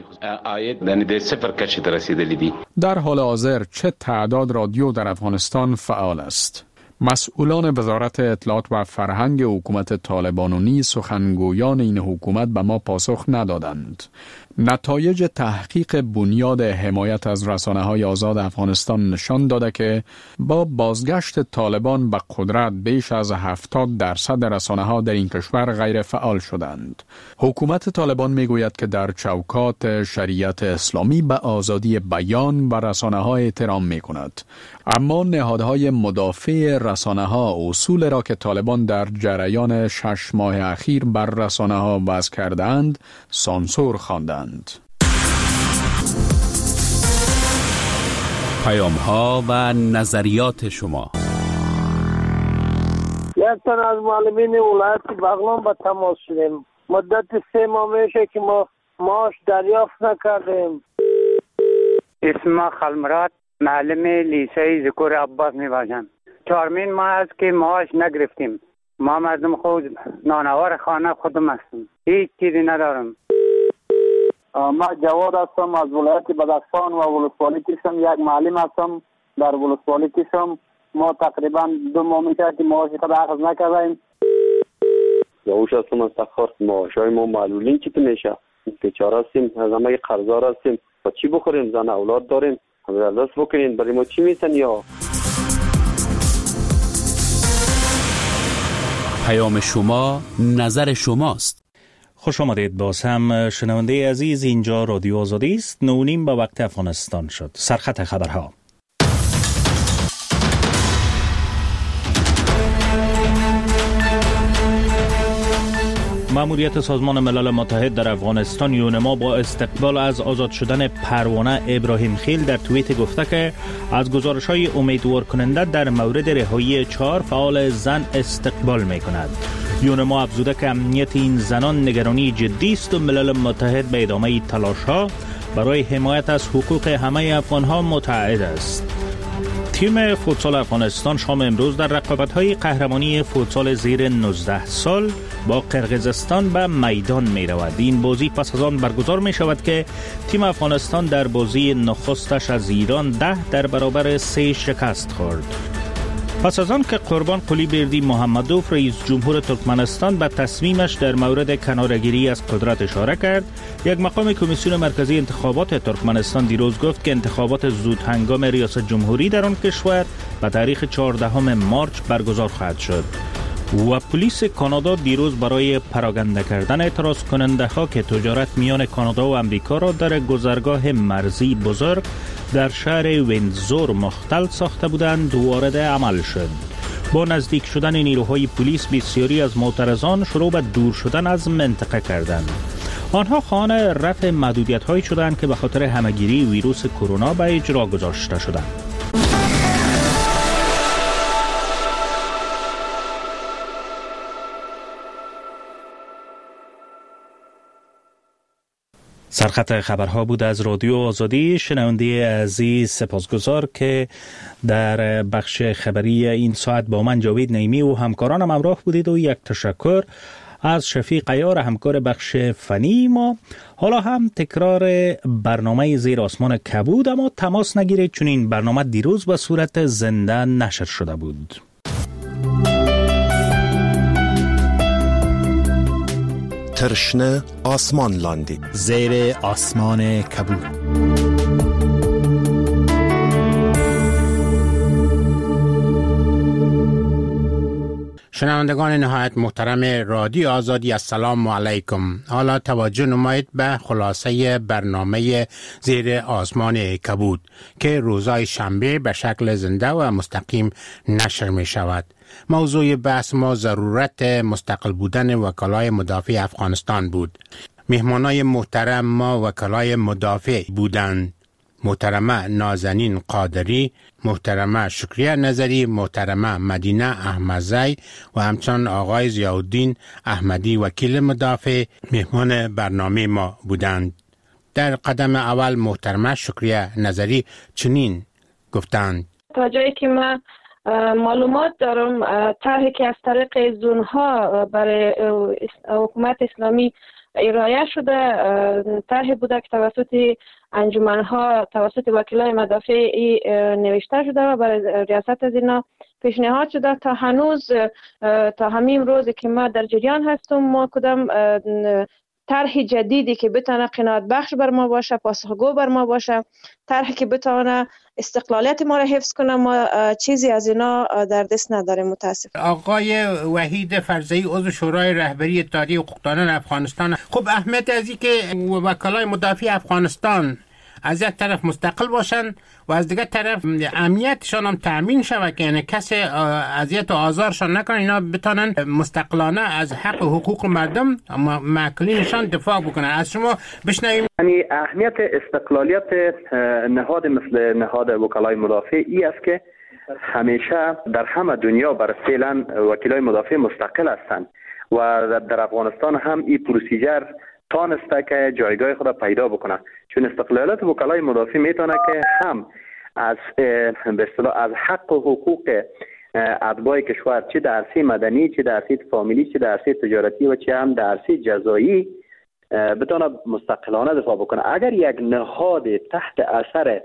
در حال حاضر چه تعداد رادیو در افغانستان فعال است؟ مسئولان وزارت اطلاعات و فرهنگ حکومت طالبانونی سخنگویان این حکومت به ما پاسخ ندادند. نتایج تحقیق بنیاد حمایت از رسانه‌های آزاد افغانستان نشان داده که با بازگشت طالبان به قدرت بیش از 70% رسانه‌ها در این کشور غیر فعال شدند. حکومت طالبان میگوید که در چوکات شریعت اسلامی به آزادی بیان و رسانه‌ها احترام میکند. اما نهادهای مدافع رسانه‌ها اصول را که طالبان در جریان 6 ماه اخیر بر رسانه‌ها وضع کردند سانسور خواندند. پیام‌ها و نظریات شما. یک تن از معلمین ولایت بغلان با تماس شدیم. مدت 3 ماه میشه که ما معاش دریافت نکردیم. اسم خلمرات معلم لیسه ذکر عباس میباشم. 4 ماه است که معاش نگرفتیم. ما مردم خود نانوار خانه خودم هستم. هیچ چیزی ندارم. ما جواد هستم از ولایت بدخشان و ولسوالی کشم. یک معلم هستم در ولسوالی کشم. ما تقریبا 2 ماه میشه که معاش خود اخذ نکردیم. یاوش هستم از تخار. معاشای ما معلولین چی میشه؟ بیچاره هستیم، از همه قرضدار هستیم. با چی بخوریم؟ زن اولاد داریم. همه دست بکنین برای ما چی میتن یا؟ پیام شما نظر شماست. خوش آمدید. باز هم شنونده عزیز، اینجا رادیو آزادی است. 9:30 به وقت افغانستان شد. سرخط خبرها. مأموریت سازمان ملل متحد در افغانستان یونما با استقبال از آزاد شدن پروانه ابراهیم خیل در توییت گفته که از گزارش‌های امیدوار کننده در مورد رهایی 4 فعال زن استقبال می‌کند. یونما افزوده که امنیت این زنان نگرانی جدی است و ملل متحد به ادامه تلاش‌ها برای حمایت از حقوق همه افغان‌ها متعهد است. تیم فوتسال افغانستان شام امروز در رقابت‌های قهرمانی فوتسال زیر 19 سال با قرقیزستان به میدان می رود. این بازی پس از آن برگزار می شود که تیم افغانستان در بازی نخستش از ایران 10 در برابر 3 شکست خورد. پس از آن که قربان قلی بردی محمدوف رئیس جمهور ترکمنستان به تصمیمش در مورد کناره‌گیری از قدرت اشاره کرد، یک مقام کمیسیون مرکزی انتخابات ترکمنستان دیروز گفت که انتخابات زود هنگام ریاست جمهوری در آن کشور به تاریخ 14 مارچ برگزار خواهد شد. و پلیس کانادا دیروز برای پراگنده کردن اعتراض کننده ها که تجارت میان کانادا و امریکا را در گذرگاه مرزی بزرگ در شهر ویندزور مختل ساخته بودند وارد عمل شد. با نزدیک شدن نیروهای پلیس بسیاری از معترضان شروع به دور شدن از منطقه کردند. آنها خواهان رفع محدودیت‌هایی شدند که به خاطر همه‌گیری ویروس کرونا به اجرا گذاشته شدند. سرخط خبرها بود از رادیو آزادی. شنونده عزیز سپاسگزار که در بخش خبری این ساعت با من جاوید نعیمی و همکارانم همراه بودید و یک تشکر از شفیق عیار همکار بخش فنی ما. حالا هم تکرار برنامه زیر آسمان کبود، اما تماس نگیرید چون این برنامه دیروز به صورت زنده نشر شده بود. ترشنه آسمان لاندی زیر آسمان کبود. شنوندگان نهایت محترم رادیو آزادی، السلام علیکم. حالا توجه نمایید به خلاصه برنامه زیر آسمان کبود که روزهای شنبه به شکل زنده و مستقیم نشر می شود. موضوع بحث ما ضرورت مستقل بودن وکلای مدافع افغانستان بود. مهمانای محترم ما وکلای مدافع بودند: محترمه نازنین قادری، محترمه شکریه نظری، محترمه مدینه احمدزی و همچنان آقای ضیاءالدین احمدی وکیل مدافع مهمان برنامه ما بودند. در قدم اول محترمه شکریه نظری چنین گفتند: تا جایی که من معلومات دارم، طرحی که از طریق زونها برای حکومت اسلامی ارائه شده طرحی بوده که توسط انجمنها توسط وکلای مدافع نوشته شده و برای ریاست از اینا پیشنهاد شده. تا هنوز تا همین روزی که ما در جریان هستم، ما کدام طرح جدیدی که بتونه قناعت بخش بر ما باشه، پاسخگو بر ما باشه، طرحی که بتونه استقلالیت ما را حفظ کنه، ما چیزی از اینا در دست نداریم متاسف. آقای وحید فرزی عضو شورای رهبری اتحادیه حقوقدانان افغانستان، خب اهمیت از این که وکلای مدافع افغانستان از یک طرف مستقل باشن و از دیگر طرف امنیتشان هم تامین شود که یعنی کسی اذیت و آزارشان نکنه، اینا بتونن مستقلانه از حق و حقوق مردم معقولینشان دفاع بکنن. از شما بشنویم. یعنی اهمیت استقلالیت نهاد مثل نهاد وکلای مدافع ای است که همیشه در همه دنیا بر فعلا وکیلای مدافع مستقل هستند و در افغانستان هم این پروسیجر تانسته که جایگاه خود پیدا بکنه، چون استقلالیت وکلای مدافع میتونه که هم از به اصطلاح از حق و حقوق اتباع کشور، چه در عرصه مدنی، چه در عرصه فامیلی، چه در عرصه تجارتی و چه هم در عرصه جزایی بتونه مستقلانه دفاع بکنه. اگر یک نهاد تحت اثر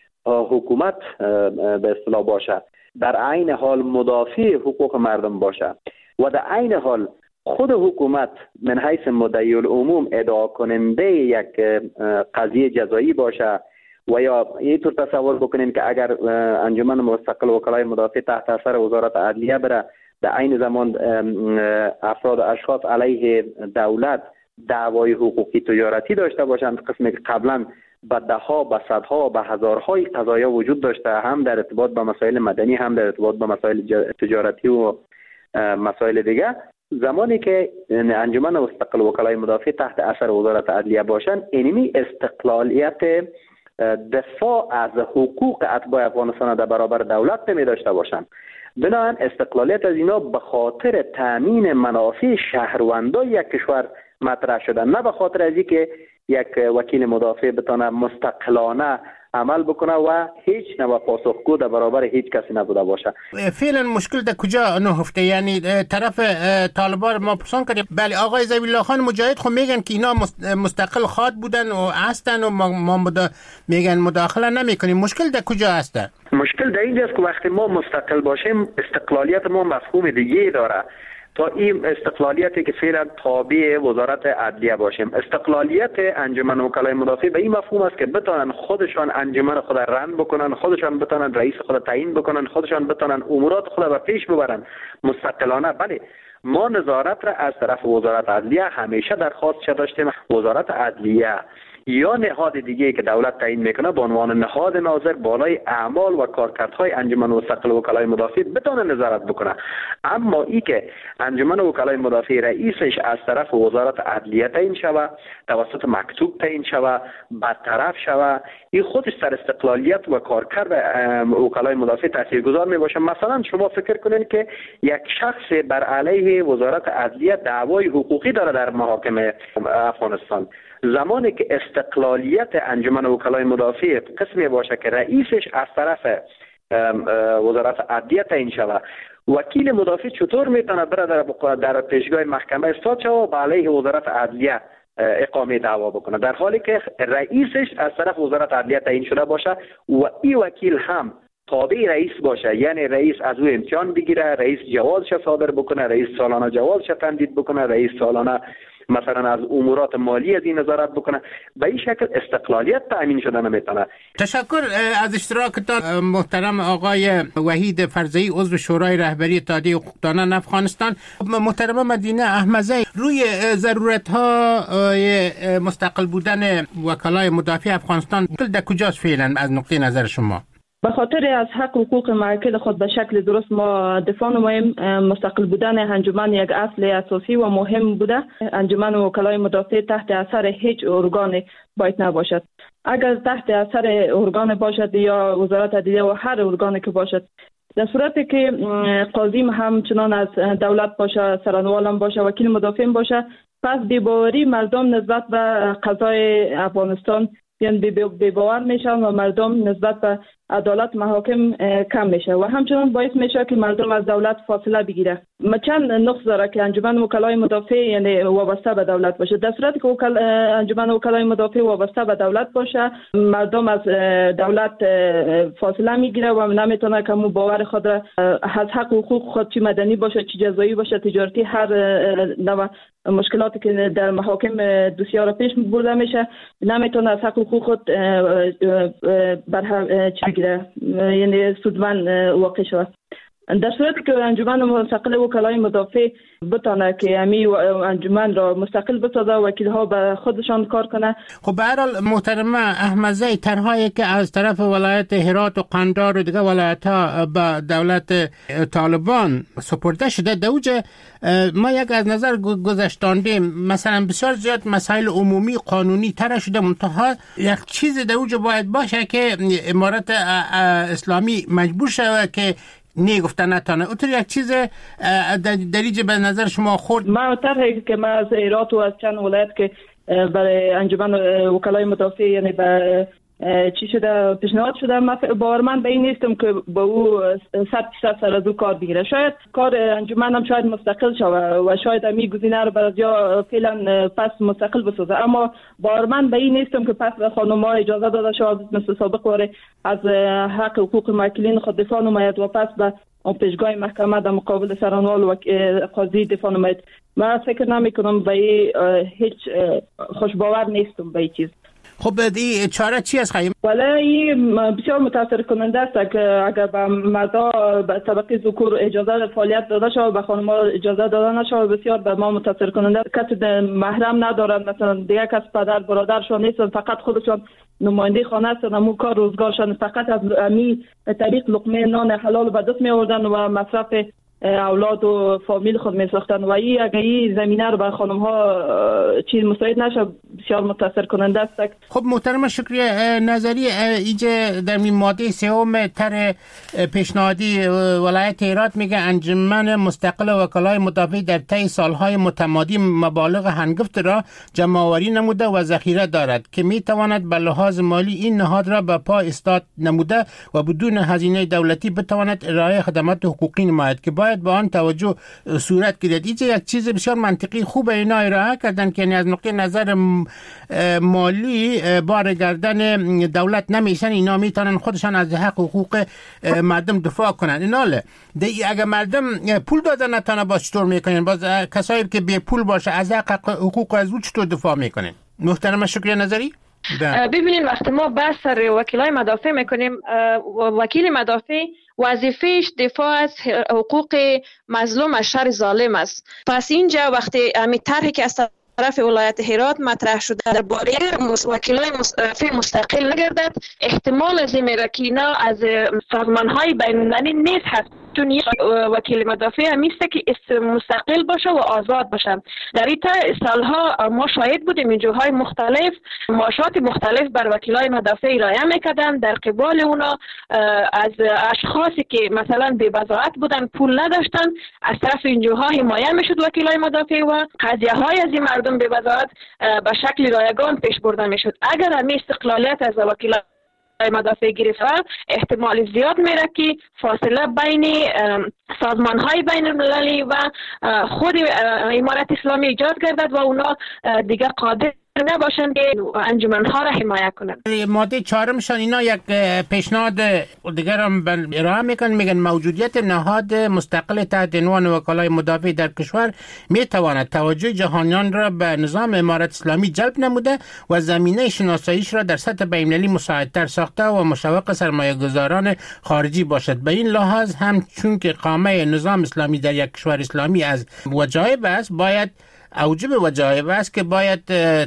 حکومت به اصطلاح باشه، در عین حال مدافع حقوق مردم باشه و در عین حال خود حکومت من حیث مدعی العموم ادعا کننده یک قضیه جزایی باشه، و یا اینطور تصور بکنیم که اگر انجمن مستقل وکلای مدافع تحت اثر وزارت عدلیه بره، در عین زمان افراد و اشخاص علیه دولت دعوای حقوقی تجارتی داشته باشند، قسمی که قبلا به دهها، به صدها، به هزارهای قضایا وجود داشته، هم در ارتباط با مسائل مدنی، هم در ارتباط با مسائل تجارتی و مسائل دیگه. زمانی که انجمن مستقل وکلای مدافع تحت اثر وزارت عدلیه باشند، اینمی استقلالیت دفاع از حقوق اتباع افغانستان در برابر دولت نمی داشته باشند. بنابراین استقلالیت از اینا به خاطر تامین منافع شهروندان یک کشور مطرح شده، نه به خاطر از اینکه یک وکیل مدافع بتونه مستقلانه عمل بکنه و هیچ نوع پاسخگو در برابر هیچ کسی نبوده باشه. فعلا مشکل در کجا نهفته؟ یعنی طرف طالبان ما پرسان کردیم، بله آقای ذبیح الله خان مجاهد خب میگن که اینا مستقل خواد بودن و هستن و ما میگن مداخله نمیکنیم. مشکل در کجا هست؟ مشکل در اینجاست که وقتی ما مستقل باشیم استقلالیت ما مفهوم دیگه داره تا این استقلالیتی که فعلا تابع وزارت عدلیه باشیم. استقلالیت انجمن وکلای مدافع به این مفهوم است که بتونن خودشان انجمن خود رن بکنن، خودشان بتونن رئیس خود تعیین بکنن، خودشان بتونن امورات خود به پیش ببرن مستقلانه. بله ما نظارت را از طرف وزارت عدلیه همیشه درخواست داشتیم. وزارت عدلیه یا نهاد دیگه که دولت تعیین میکنه به عنوان نهاد ناظر بالای اعمال و کارکردهای انجمن مستقل وکلای مدافع بتونه نظارت بکنه. اما ای که انجمن وکلای مدافع رئیسش از طرف وزارت عدلیه تعیین شوه، توسط مکتوب تعیین شوه، برطرف شوه، این خودش در استقلالیت و کارکرد وکلای مدافع تاثیرگذار می باشه. مثلا شما فکر کنید که یک شخص بر علیه وزارت عدلیه دعوای حقوقی داره در محاکم افغانستان، زمانی که استقلالیت انجمن وکلای مدافع قسمی باشه که رئیسش از طرف وزارت عدلیه تعیین شود، وکیل مدافع چطور میتونه بره در پیشگاه محکمه استاد شود و علیه وزارت عدلیه اقامه دعوا بکنه، در حالی که رئیسش از طرف وزارت عدلیه تعیین شده باشه و این وکیل هم تابع رئیس باشه، یعنی رئیس از او امتحان بگیره، رئیس جوازش صادر بکنه، رئیس سالانه جوازش تمدید بکنه، رئیس سالانه مثلا از امورات مالی از این نظارت بکنه. به این شکل استقلالیت تأمین شده نمیتونه. تشکر از اشتراکتان محترم آقای وحید فرزئی، عضو شورای رهبری اتحادیه حقوقدانان افغانستان. محترم مدینه احمدزی، روی ضرورت های مستقل بودن وکلای مدافع افغانستان در کجاست فعلا از نقطه نظر شما؟ به خاطر از حق حقوق موکل خود به شکل درست ما دفاع نماییم. مستقل بودن انجمن یک اصل اساسی و مهم بوده. انجمن وکلای مدافع تحت اثر هیچ ارگان باید نباشد. اگر تحت اثر ارگان باشد یا وزارت عدلیه و هر ارگانی که باشد، در صورتی که قاضی همچنان از دولت باشه، سرانوالم باشه، وکیل مدافع باشه، پس بی‌باوری مردم نسبت به قضای افغانستان یعنی بی‌باور میشن و مردم نسبت به عدالت محاکم کم میشه و همچنان باعث میشه که مردم از دولت فاصله بگیره. چند نقص داره که انجمن وکلای مدافع یعنی وابسته به دولت باشه. در صورتی که انجمن وکلای مدافع وابسته به دولت باشه، مردم از دولت فاصله میگیره و نمیتونه که باور خود را از حق حقوق خود، چی مدنی باشه، چی جزایی باشه، تجارتی، هر نوع مشکلاتی که در محاکم دوسیه پیش برده میشه، نمیتونه از حق حقوق خود یعنی سودمند واقع شود. در صورتی که انجمن مستقل وکلای مدافع بتونه که امی انجمن را مستقل بسازه، وکیل ها به خودشان کار کنه. خب به هر حال محترمه احمدزی، طرحی که از طرف ولایت هرات و قندهار و دیگه ولایت ها به دولت طالبان سپرده شده، دوجه ما یک از نظر گذشتانده مثلا بسیار زیاد مسائل عمومی قانونی طرح شده، منتها یک چیز دوجه باید باشه که امارت اسلامی مجبور شده که گفتن نتانه. اونطور یک چیز دریجه به نظر شما خورد؟ ما طرحی که ما از هرات و از چند ولایت که برای انجمن وکلای مدافع یعنی به چی شده پیشنهاد شده، من باورمند به این نیستم که با او 100% سر از او کار بگیره. شاید کار انجمن هم شاید مستقل شود و شاید امی گزینه رو برای جا فعلا پس مستقل بسازه، اما باورمند به این نیستم که پس به خانم‌ها اجازه داده شود مثل سابق واره از حق حقوق موکلین خود دفاع نماید و پس به پیشگاه محکمه در مقابل سرانوال و قاضی دفاع نماید. من فکر نمی‌کنم به هیچ خوشباور نیستم به این چیز. خب این چاره چی است خواهیم؟ ولی بسیار متاثر کننده است که اگر به مردا به طبقه ذکور اجازه فعالیت داده شود، به خانم‌ها اجازه داده نشود، بسیار به ما متاثر کننده است. کسی محرم ندارند، مثلا دیگه کس پدر برادرشان نیستن، فقط خودشان نماینده خانه هستند، همون کار روزگارشان فقط از امی طریق لقمه نان حلال به دست می آوردن و مصرف اولاد و فامیل خود می ساختن و اگر این زمینه رو بر خانم ها چیز مساعد نشه بسیار متاثر کننده است. خب محترم شکریه نظری، اینجا در ماده سوم طرح پیشنهادی ولایت هرات میگه انجمن مستقل وکلای مدافع در طی سالهای متمادی مبالغ هنگفت را جمع‌آوری نموده و ذخیره دارد که میتواند به لحاظ مالی این نهاد را به پا ایستاد نموده و بدون هزینه دولتی بتواند ارائه خدمات حقوقی نماید که باید به آن توجه صورت گیرد. اینجا یک چیز بسیار منطقی خوب اینا ارائه کردن که از نقطه نظر مالی بار گردن دولت نمیشن، اینا میتونن خودشان از حق حقوق مردم دفاع کنن. ایناله اگر مردم پول دادن نتانه باز چطور میکنن؟ باز کسایی که بی پول باشه از حق حقوق از او چطور دفاع میکنن؟ محترم شکریه نظری. ببینید وقتی ما بحث سر وکیلای مدافع میکنیم، وکیل مدافع وظیفهش دفاع از حقوق مظلوم از شر ظالم است. پس اینجا وقتی امی طرحی که از طرف ولایت هرات مطرح شده درباره وکیلای مستقل نگردد، احتمال از این میره که اینا از سازمان‌های بین‌المللی نیست هست. چون وکیل مدافع همیست که مستقل باشه و آزاد باشه. در این سالها ما شاهد بودیم این جاهای مختلف معاشات مختلف بر وکیلای مدافع ارائه میکردن، در قبال اونا از اشخاصی که مثلا بی بضاعت بودن پول نداشتن از طرف این جاها حمایه میشد وکیلای مدافع و قضیه های از این مردم بی بضاعت به شکل رایگان پیش برده میشد. اگر همین استقلالیت از وکیلای مدافع گرفته احتمال زیاد میره که فاصله بین سازمان های بین المللی و خود امارت اسلامی ایجاد گردد و اونا دیگه قادر نباشن که انجمن ها را حمایت کنن. ماده 4 شان اینا یک پیشنهاد دیگر هم ارائه میکنن، میگن موجودیت نهاد مستقل تحت عنوان وکلای مدافع در کشور میتواند توجه جهانیان را به نظام امارت اسلامی جلب نموده و زمینه شناساییش را در سطح بین‌المللی مساعدتر ساخته و مشوق سرمایه‌گذاران خارجی باشد. به این لحاظ هم چون که قامه نظام اسلامی در یک کشور اسلامی از وجایب است، باید اوجب وجایب است که باید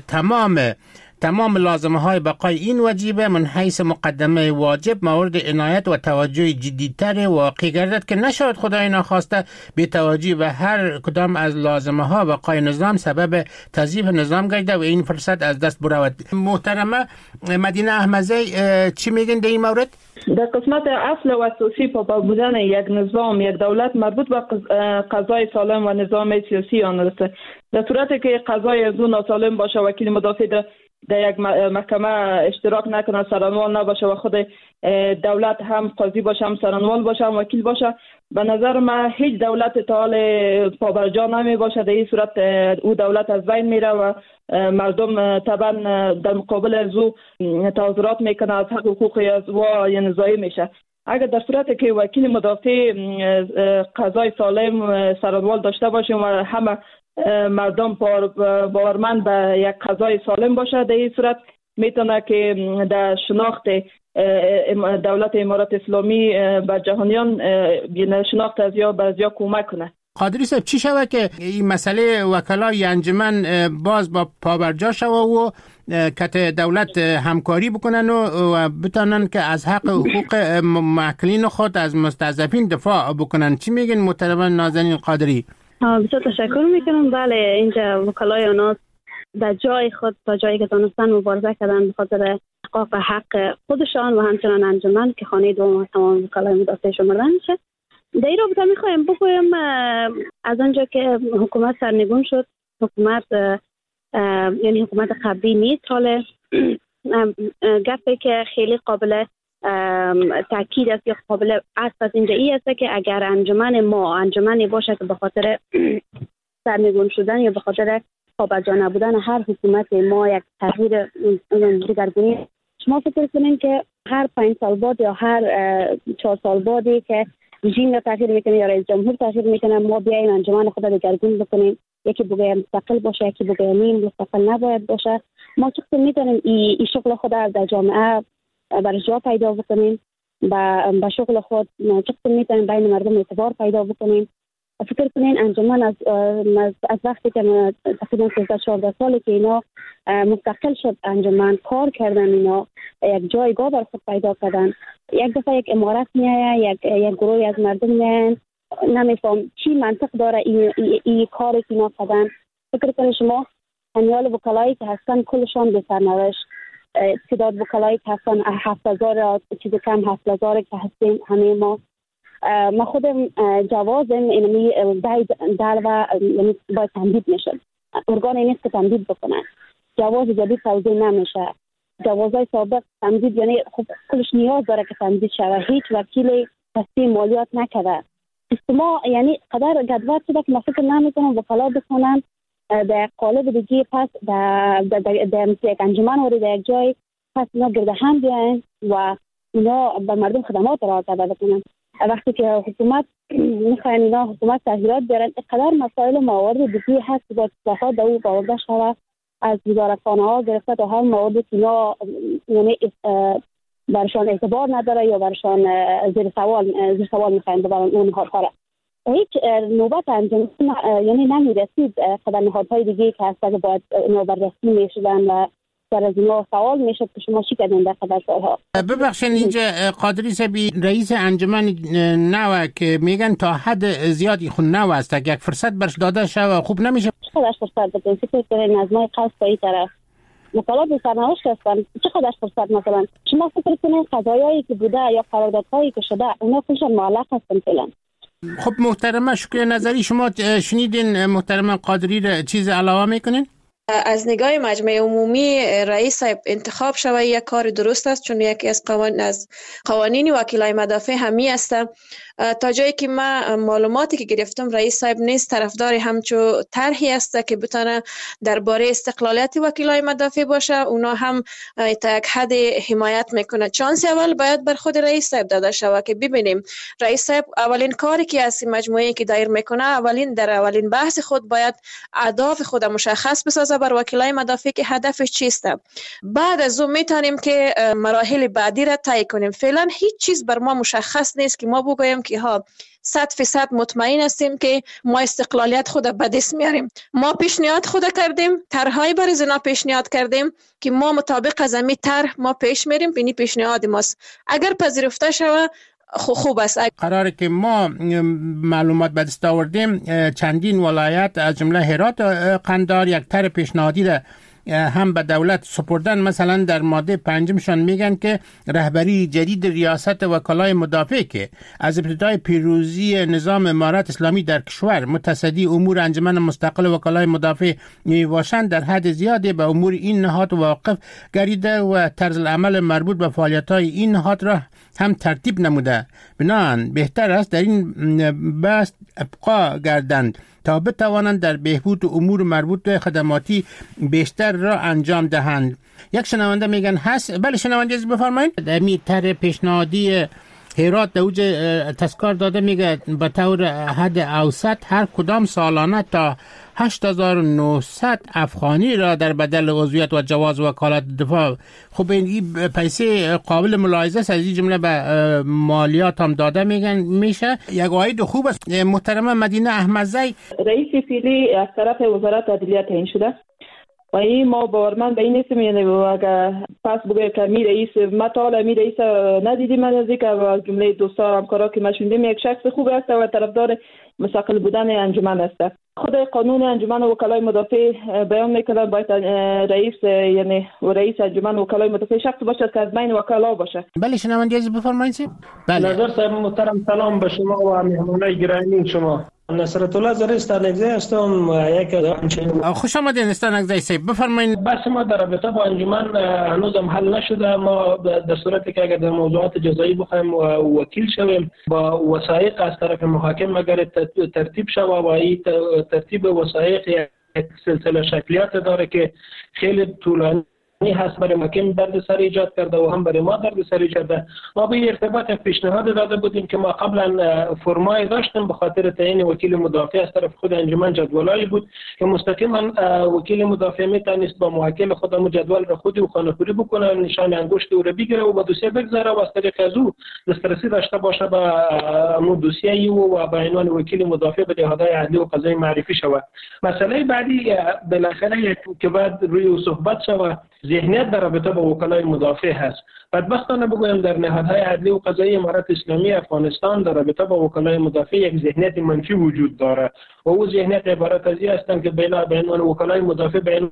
تمام لازمه های بقای این وجیبه من حیث مقدمه واجب مورد عنایت و توجه جدیتر واقع گردد که نشاید خدای ناخواسته به توجه و هر کدام از لازمه ها بقای نظام سبب تضعیف نظام گردد و این فرصت از دست برود. محترمه مدینه احمدزی چی میگن در این مورد؟ در قسمت اصل و اساسی پا بودن یک نظام یک دولت مربوط به قضای سالم و نظام سیاسی آن است. در صورتی که قضای از اون ناسالم باشه، وکیل مدافع در یک محکمه اشتراک نکنه، سرانوال نباشه و خود دولت هم قاضی باشه، هم سرانوال باشه، هم وکیل باشه، به نظر من هیچ دولت تا حال پابرجا نمی باشه. در این صورت او دولت از بین میره و مردم طبعا در مقابل از او تظاهرات میکنه، از حق حقوق از و یا نزاعی میشه. اگر در صورتی که وکیل مدافع قضای سالم سرانوال داشته باشه و همه مردم باورمند به یک قضای سالم باشه، در این صورت میتونه که در شناخت دولت امارات اسلامی به جهانیان شناخت از یا بعضیا کمک کنه. قادری صاحب چی شوه که این مسئله وکلای انجمن باز با پابرجا شوه و که دولت همکاری بکنن و بتانن که از حق حقوق معکلین خود از مستضعفین دفاع بکنن؟ چی میگن محترم نازنین قادری؟ بسیار تشکر میکنم. بله، اینجا وکلای آنها در جای خود تا جایی که دانستن مبارزه کردن به خاطر احقاق حق خودشان و همچنان انجمن که خانه دوم تمام وکلای مدافع شمرده میشه. در این رابطه میخوایم بگویم از آنجا که حکومت سرنگون شد، حکومت یعنی حکومت قبلی نیست، حال گفته که خیلی قابل تاکید است یا قابل است اینجا ای است که اگر انجمن ما انجمنی باشه که به خاطر سرنگون شدن یا به خاطر پابرجا نبودن هر حکومت ما یک تغییر دیگرگونی، شما فکر کنین که هر 5 سال بعد یا هر 4 سال بعدی که رژیم را تغییر میکنه یا رئیس جمهور تغییر میکنه ما بیایم انجمن خود را دگرگون بکنیم، یکی بگه مستقل باشه، یکی بگه نیم مستقل نباید باشه. ما چقدر میتونیم این شغل خود در جامعه برای جا پیدا بکنیم با شغل خود، چقدر میتونیم بین مردم اعتبار پیدا بکنیم. فکر کنین انجمن از وقتی که تقریبا 14 سالی که اینا مستقل شد انجمن کار کردن، اینا یک جایگاه بر خود پیدا کردن. یک دفعه یک امارت میایه، یک گروهی از مردم میاین، نمیفهم چی منطق داره این کاری که اینا کردن. فکر کنین شما همیال وکلایی که هستن کلشان به سرنوشت، تعداد وکلایی که هستن 7000 چیز کم 7000 که هستیم همه ما خودم جوازم اینمی دعوا یعنی باید تمدید میشد. ارگانی نیست که تمدید بکنن، جواز جدید توضیح نمیشه. جوازهای سابق تمدید یعنی خب کلش نیاز داره که تمدید شود. هیچ وکیل تصدیق مالیات نکرده. ما یعنی قدر گدوات شده که ما فکر نمیکنم وکلا بکنن در قالب دیگه، پس در یک انجمن وارد یک جای پس اینا گرده هم بیاین و اینا به مردم خدمات را ارائه بکنن. وقتی که حکومت میخواین اینا حکومت تغییرات بیارن، اینقدر مسائل موارد دیگه هست که با اصلاحات در او آورده شود، از وزارتخانه ها گرفته تا هر موردی که اینا یعنی برشان اعتبار نداره یا برشان زیر سوال میخواین ببرن اون کارا. هیچ نوبت انجام یعنی نمیرسید خدمات نهادهای دیگه که هست که باید اینا بررسی میشدن و در از اینا سوال میشد که شما چی کردین در خدمات سالها. ببخشید اینجا قادری صاحبی رئیس انجمن نو که میگن تا حد زیادی خون نو است، اگه یک فرصت برش داده شود خوب نمیشه؟ چقدر فرصت بدین؟ فکر کنین از ما قصد این طرف مطالب به سرنوشت هستن، چقدر فرصت مثلا شما فکر کنین قضایایی که بوده یا قراردادهایی که شده اونا کلشون معلق هستن فعلا. خب محترمه شکر نظری شما شنیدین محترمه قادری را چیز علاوه میکنین؟ از نگاه مجمع عمومی رئیس صاحب انتخاب شود یک کار درست است، چون یکی از قوانین وکیلای مدافع همی است. تا جایی که من معلوماتی که گرفتم رئیس صاحب نیست طرفدار همچو طرحی است که بتونه درباره استقلالیت وکیلای مدافع باشه، اونا هم تا یک حد حمایت میکنه. چانس اول باید بر خود رئیس صاحب داده شود که ببینیم رئیس صاحب اولین کاری که از مجموعه که دایر میکنه در اولین بحث خود باید اهداف خود مشخص بسازه بر وکیلای مدافع که هدفش چیست. بعد از اون میتونیم که مراحل بعدی را طی کنیم. فعلا هیچ چیز بر ما مشخص نیست که ما بگویم که ها 100% مطمئن هستیم که ما استقلالیت خود به دست میاریم. ما پیشنهاد خود کردیم، طرحهای برای زنا پیشنهاد کردیم که ما مطابق از همین طرح ما پیش میریم، بینی پیشنهاد ماست. اگر پذیرفته شود خوب است. قراره که ما معلومات به دست آوردیم چندین ولایت از جمله هرات قندار یک طرح پیشنهادی را هم به دولت سپردن. مثلا در ماده 5 میگن که رهبری جدید ریاست وکلای مدافع که از ابتدای پیروزی نظام امارت اسلامی در کشور متصدی امور انجمن مستقل وکلای مدافع میباشند، در حد زیادی به امور این نهاد واقف گردیده و طرز العمل مربوط به فعالیت‌های این نهاد را هم ترتیب نموده. بنابراین بهتر است در این بحث ابقا گردند تا بتوانند در بهبود امور مربوط به خدماتی بیشتر را انجام دهند. یک شنونده میگن هست. بله شنونده بفرمایید. در طرح پیشنهادی هرات در اوج تذکار داده میگه به طور حد اوسط هر کدام سالانه تا 8900 افغانی را در بدل عضویت و جواز وکالت دفاع. خب این پیسه قابل ملاحظه است، از این جمله به مالیات هم داده میشه. یک عاید خوب است. محترمه مدینه احمدزی، رئیس فعلی از طرف وزارت عدلیه تعیین شده و این ما باورمند به این نیستیم، یعنی اگر پس بگه که می رئیس ما تا حالا می رئیس ندیدیم از اینکه از جمله دوستا همکارا که ما شنیدیم یک شخص خوب است و طرفدار مستقل بودن انجمن است. خود قانون انجمن وکلای مدافع بیان میکنه باید رئیس یعنی رئیس انجمن وکلای مدافع شخص باشه که از بین وکلا باشه. بله شنونده عزیز بفرمایید. بله نظر صاحب محترم، سلام به شما و مهمانای گرامی شما. نصرت الله زری استانگزی هستم. خوش آمدید استانگزی صاحب، بفرمایید. بس ما در رابطه با انجمن هنوزم حل نشده. ما در صورتی که اگر در موضوعات جزایی بخوایم وکیل شویم با وثایق از طرف محاکم اگر ترتیب شود و این ترتیب وثایق یک سلسله شکلیات داره که خیلی طولانی هست، برای محکم درد سر ایجاد کرده و هم برای ما درد سر ایجاد کرده. ما به ارتباط پیشنهاد داده بودیم که ما قبلا فرمای داشتیم به خاطر تعیین وکیل مدافع از طرف خود انجمن جدولایی بود که مستقیما وکیل مدافع میتونست با موکل خودمون جدول را خودی و خانه‌پوری بکنه، نشان انگشت او را بگیره و با دوسیه بگذاره و از طریق از او دسترسی داشته باشه به امور دوسیه و به عنوان وکیل مدافع به نهادهای عدلی و قضایی معرفی شود. مسئله بعدی بالاخره که بعد روی صحبت شود ذهنیت در رابطه با وکلای مدافع هست. بدبختانه بگویم در نهادهای عدلی و قضایی امارت اسلامی افغانستان در رابطه با وکلای مدافع یک ذهنیت منفی وجود داره و او ذهنیت عبارت از این هستند که به عنوان وکلای مدافع به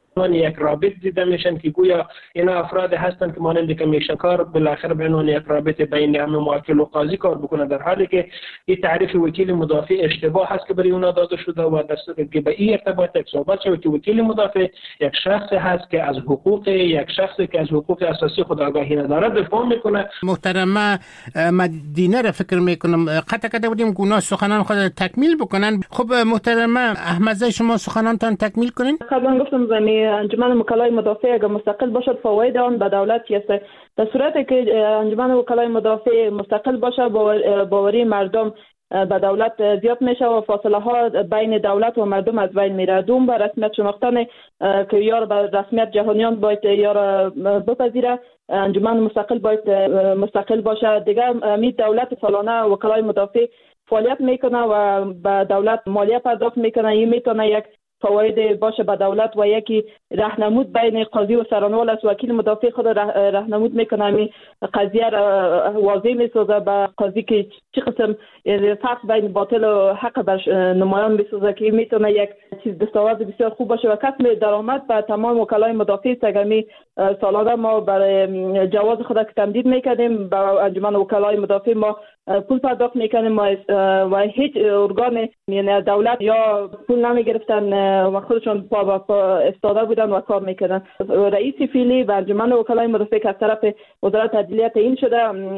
یک رابط دیده میشن که گویا اینا افراد هستند که مانند کمیشن کار بالاخره به عنوان یک رابط بین همه موکل و قاضی کار بکنه، در حالی که این تعریف وکیل مدافع اشتباه هست که برای اونا داده شده و دست که به این ارتباط یک صحبت شده که وکیل مدافع یک شخص هست که از حقوق یک شخصی که از حقوق اساسی خود آگاهی نداره دفاع میکنه. محترمه مدینه را فکر میکنم قطع کرده بودیم گناه سخنان خود تکمیل بکنن. خب محترمه احمدزی شما سخنانتان تکمیل کنین. قبلا گفتم انجمن وکلای مدافع اگر مستقل باشد فواید آن به دولت است. در صورتی که انجمن وکلای مدافع مستقل باشه باوری مردم به دولت زیاد میشه و فاصله ها بین دولت و مردم از بین میره. دوم به رسمیت شناختن که یار به رسمیت جهانیان باید یار بپذیره. انجمن مستقل باید مستقل باشه. دیگه می دولت سالانه وکلای مدافع فعالیت میکنه و به دولت مالیه پرداخت میکنه. این میتونه یک فواید باشه به دولت و یکی راهنمود بین قاضی و سرانوال است. وکیل مدافع خود راهنمود میکنه، می قضیه را واضح میسازه به قاضی که چه قسم فرق بین باطل و حق بر نمایان میسازه که میتونه یک چیز دستاورد بسیار خوب باشه و کسب درآمد به تمام وکلای مدافع است. اگر می سالانه ما برای جواز خود که تمدید میکردیم با انجمن وکلای مدافع ما پول پرداخت میکنیم و هیچ ارگان یعنی دولت یا پول نمیگرفتن و خودشون پا استاده بودن و کار میکردن. رئیس فعلی و انجمن وکلای مدافع که از طرف وزارت عدلیه تعیین شده،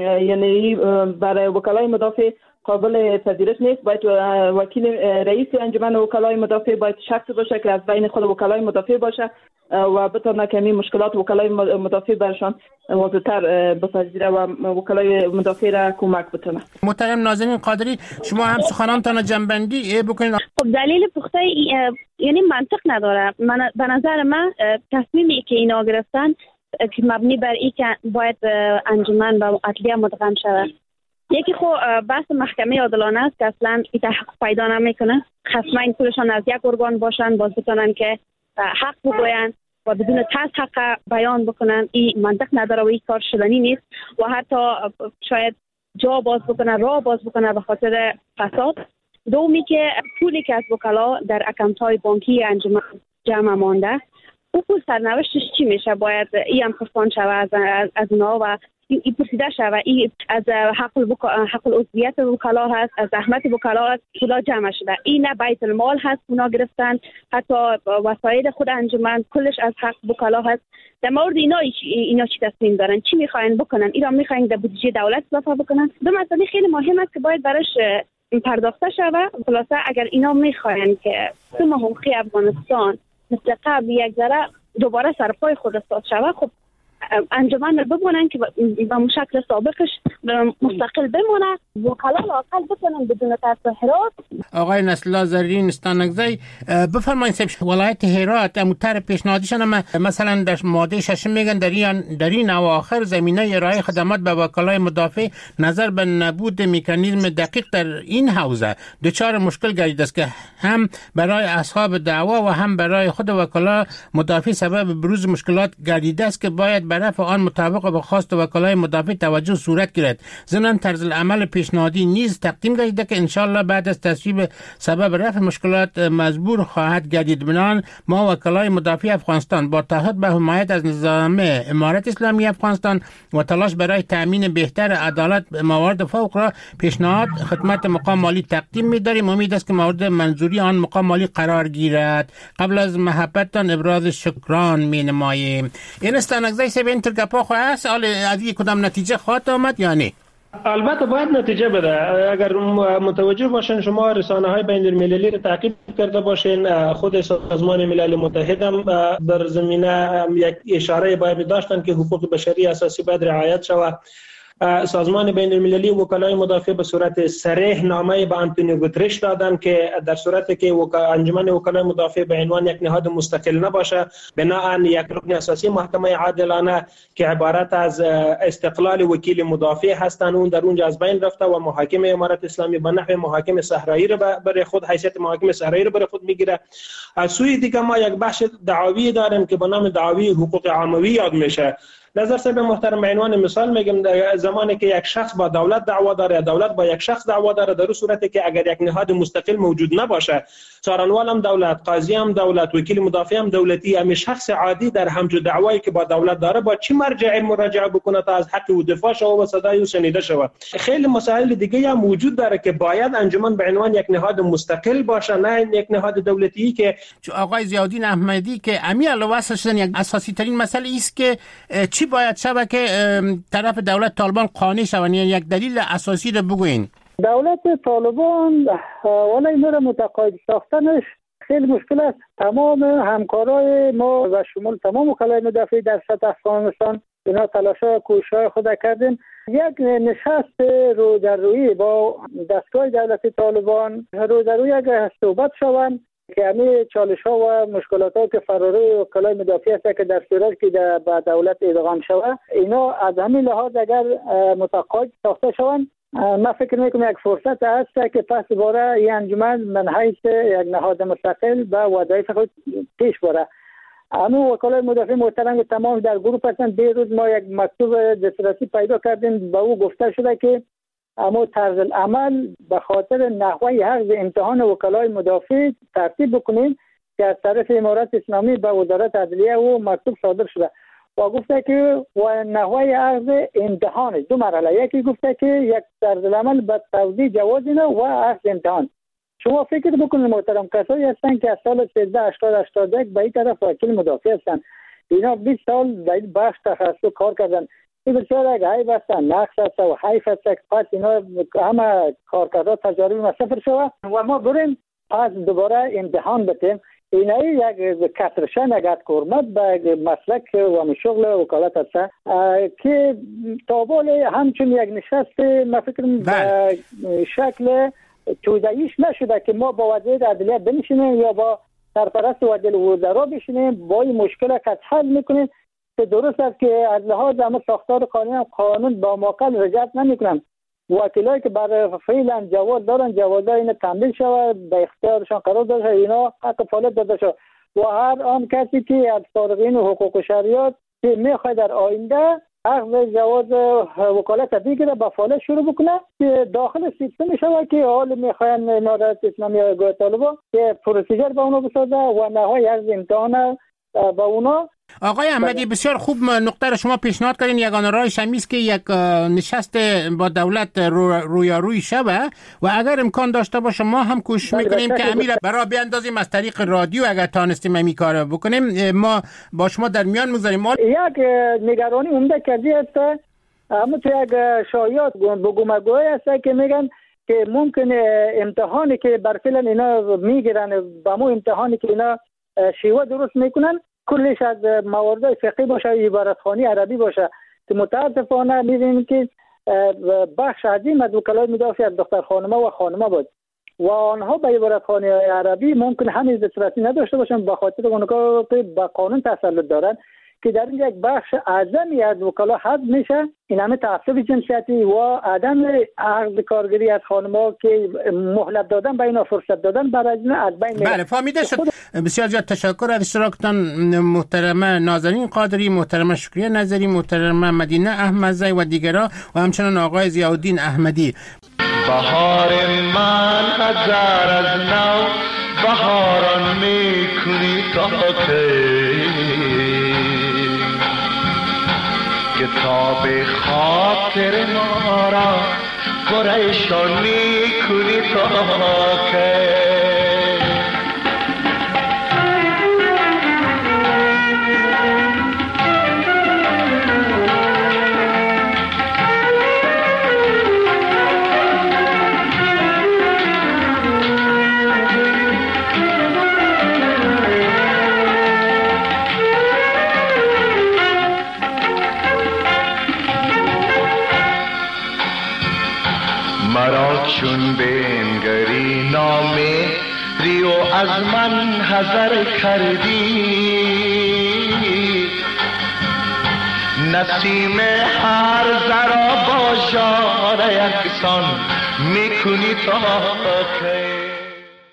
یعنی برای وکلای مدافع قابل پذیرش نیست. باید وکیل رئیس انجمن وکلای مدافع باید شخص باشه که از بین خود وکلای مدافع باشه و بتونه کمی مشکلات وکلای مدافع برشان واضح‌تر بپذیره و وکلای مدافع را کمک بتونه. محترم نازنین قادری شما هم سخنانتان جنبندی بکنید. خب دلیل پخته یعنی منطق نداره. به نظر من تصمیمی که اینا گرفتن که مبنی بر این که باید انجمن و عدلیه مدغم شود. یکی خب بحث محکمه عادلانه است که اصلا این تحقق پیدا نمیکنه. خصمین کلشان از یک ارگان باشن باز بتونن که حق بگوین و بدون ترس حق بیان بکنن. این منطق نداره و این کار شدنی نیست و حتی شاید جا باز بکنه راه باز بکنه به خاطر فساد. دومی که پولی که از وکلا در اکانت های بانکی انجمن جمع مانده او پول سرنوشتش چی میشه؟ باید این هم خصفان شود از اونا و این پرسیده شود. این از حق العضویت وکلا هست، از زحمت وکلا هست، پولا جمع شده. این نه بیت المال هست اونا گرفتن، حتی وسایل خود انجمن کلش از حق وکلا هست. در مورد اینا چی تصمیم دارن؟ چی میخواین بکنن؟ اینا میخواین در بودجه دولت اضافه بکنن؟ دو مسئله خیلی مهم است که باید براش پرداخته شود. خلاصه اگر اینا میخواین که سیستم حقوقی افغانستان مثل قبل یک ذره دوباره سرپای خود استاد شود، خب انجمن بمونن که به شکل سابقش مستقل بمونه وکلا لااقل بتونن بدون تسهیلات. آقای نصرالله زرین استانکزی، بفرمایید ولایت هرات اموتر پیشنهادیشان مثلا در ماده 6 میگن در این اواخر زمینه ارائه خدمات به وکلای مدافع نظر به نبود مکانیزم دقیق در این حوزه دچار مشکل گردیده است که هم برای اصحاب دعوا و هم برای خود وکلا مدافع سبب بروز مشکلات گردیده است که باید به رفع آن مطابق با خواست وکلای مدافع توجه صورت گیرد. ضمن طرز العمل پیشنهادی نیز تقدیم گردیده که انشالله بعد از تصویب سبب رفع مشکلات مجبور خواهد گردید. بنابراین ما وکلای مدافع افغانستان با تعهد به حمایت از نظام امارت اسلامی افغانستان و تلاش برای تامین بهتر عدالت موارد فوق را پیشنهاد خدمت مقام مالی تقدیم می‌داریم. امید است که مورد منظوری آن مقام مالی قرار گیرد. قبل از محبتتان ابراز شکران می‌نماییم. این استانکزی سه بین ترگپا خو است حال از کدام نتیجه خواهد آمد یا نه؟ البته باید نتیجه بده. اگر متوجه باشین شما رسانه‌های بین‌المللی رو تعقیب کرده باشین، خود سازمان ملل متحد هم در زمینه یک اشاره باید داشتن که حقوق بشری اساسی باید رعایت شود. سازمان بین المللی وکلای مدافع به صورت صریح نامه به آنتونیو گوترش دادن که در صورتی که انجمن وکلای مدافع به عنوان یک نهاد مستقل نباشه، بناهن یک رکن اساسی محکمه عادلانه که عبارت از استقلال وکیل مدافع هستند اون در اونجا از بین رفته و محاکم امارت اسلامی به نحو محاکم صحرایی رو برای خود حیثیت محاکم صحرایی رو برای خود میگیره. از سوی دیگه ما یک بخش دعاوی داریم که به نام دعاوی حقوق عاموی یاد میشه. نظر صاحب محترم، عنوان مثال میگم زمانی که یک شخص با دولت دعوا داره، دولت با یک شخص دعوا داره، در صورتی که اگر یک نهاد مستقل موجود نباشه، څارنوال هم دولت، قاضی هم دولت، وکیل مدافع هم دولتی، امی شخص عادی در همچو دعوایی که با دولت داره با چی مرجع مراجعه بکنه تا از حق او دفاع شود و صدای او شنیده شود؟ خیلی مسائل دیگه هم وجود داره که باید انجمن به عنوان یک نهاد مستقل باشه، نه یک نهاد دولتی. که آقای ضیاءالدین احمدی که امی علاوه شدن یک اساسی ترین مسئله است که چی باید شود که طرف دولت طالبان قانع شوند؟ یک دلیل اساسی رو بگوین. دولت طالبان والا این رو متقاعد ساختنش خیلی مشکل است. تمام همکارای ما و شمول تمام وکلای مدافع در سطح افغانستان اینا تلاش‌ها و کوشش‌های خود کردیم. یک نشست رو در روی با دستگاه دولتی طالبان رو در روی اگر صحبت شوند که همه چالش‌ها و مشکلات‌ها که فراری وکلای مدافع است که در صورت که با دولت ادغام شود اینا از همین لحاظ اگر متقاعد ساخته شوند، من فکر میکنم یک فرصت هست که پس باره این انجمن من حیث یک نهاد مستقل به وظایف خود پیش بره. همون وکلای مدافع محترم تمام در گروه هستند. دیروز ما یک مکتوب دسترسی پیدا کردیم، به او گفته شده که اما طرز العمل به خاطر نحوه حفظ امتحان وکلای مدافع ترتیب بکنیم که از طرف امارت اسلامی به وزارت عدلیه و مکتوب صادر شده و گفته که و نحوه حفظ امتحان دو مرحله، یکی گفته که یک طرز العمل به توضیح جواز نه و حفظ امتحان. شما فکر بکنید محترم، کسایی هستن که از سال 1381 به این طرف وکیل مدافع هستن، اینا 20 سال در این بخش تخصص کار کردن. این بسیار یک حیف است، نقص است و حیف است که پس اینا همه کارکردها تجاربی ما صفر شود و ما بریم پس دوباره امتحان بتیم. اینه یک کترشن یک کورمت به مسلک و شغل وکالت است که تابال همچون یک نشست ما فکر به شکل تودهیش نشده که ما با وزیر عدلیه بنشینیم یا با سرپرست وزیر وزرا بشینیم با این مشکل که حل میکنیم که درست است که از لحاظ همه ساختار قانون با موقع رجعت نمیکنن. وکیلایی که برای فعلا جواز دارن جوازها این تمدید شود به اختیارشان قرار داده اینا حق فعالیت داده شد و هر آن کسی که از فارغین حقوق و شریعت که میخواد در آینده اخذ جواز وکالت بگیره با فعالیت شروع بکنه که داخل سیستم شود که حال میخواین امارت اسلامی یا طالبان که پروسیجر با اونا بسازه و نهایی از امتحان با اونا. آقای احمدی بسیار خوب نقطه را شما پیشنهاد کردین. یگانه راهش هم است که یک نشست با دولت رویارویی شود و اگر امکان داشته باشه ما هم کوشش میکنیم که امیر برای بیاندازیم از طریق رادیو اگر تانستیم این کارو بکنیم ما با شما در میان میذاریم. یک نگرانی عمده کردی است اما تو یک شایعات بگومگوی است که میگن که ممکنه امتحانی که برفعلا اینا میگیرن با مو امتحانی که اینا شیوه درست میکنن کلش از موارد فقهی باشه، عبارتخوانی عربی باشه، که متاسفانه می‌بینیم که بخش عظیم از وکلای مدافع از دختر خانم‌ها و خانم‌ها بود و آنها به عبارتخوانی عربی ممکن همین دسترسی نداشته باشند به خاطر اونها که به قانون تسلط دارن که در اینجا یک بخش اعظمی از وکلا حذف میشه. این همه تعصب جنسیتی و عدم عقد کارگری از خانم‌ها که مهلت دادن به اینا، فرصت دادن برای اینا از بین میره. بله فهمیده شد. بسیار زیاد تشکر از اشتراکتان محترمه نازنین قادری، محترمه شکریه نظری، محترمه مدینه احمدزی و دیگران و همچنان آقای ضیاءالدین احمدی. بهار من هزار از نو بهاران میکنی تا کتاب خاطر ما را پریشان میکنی تا که چون بنگری نامه ریو از من حذر کردی، نسیم هر ذره با ژاله یکسان میکنی تا که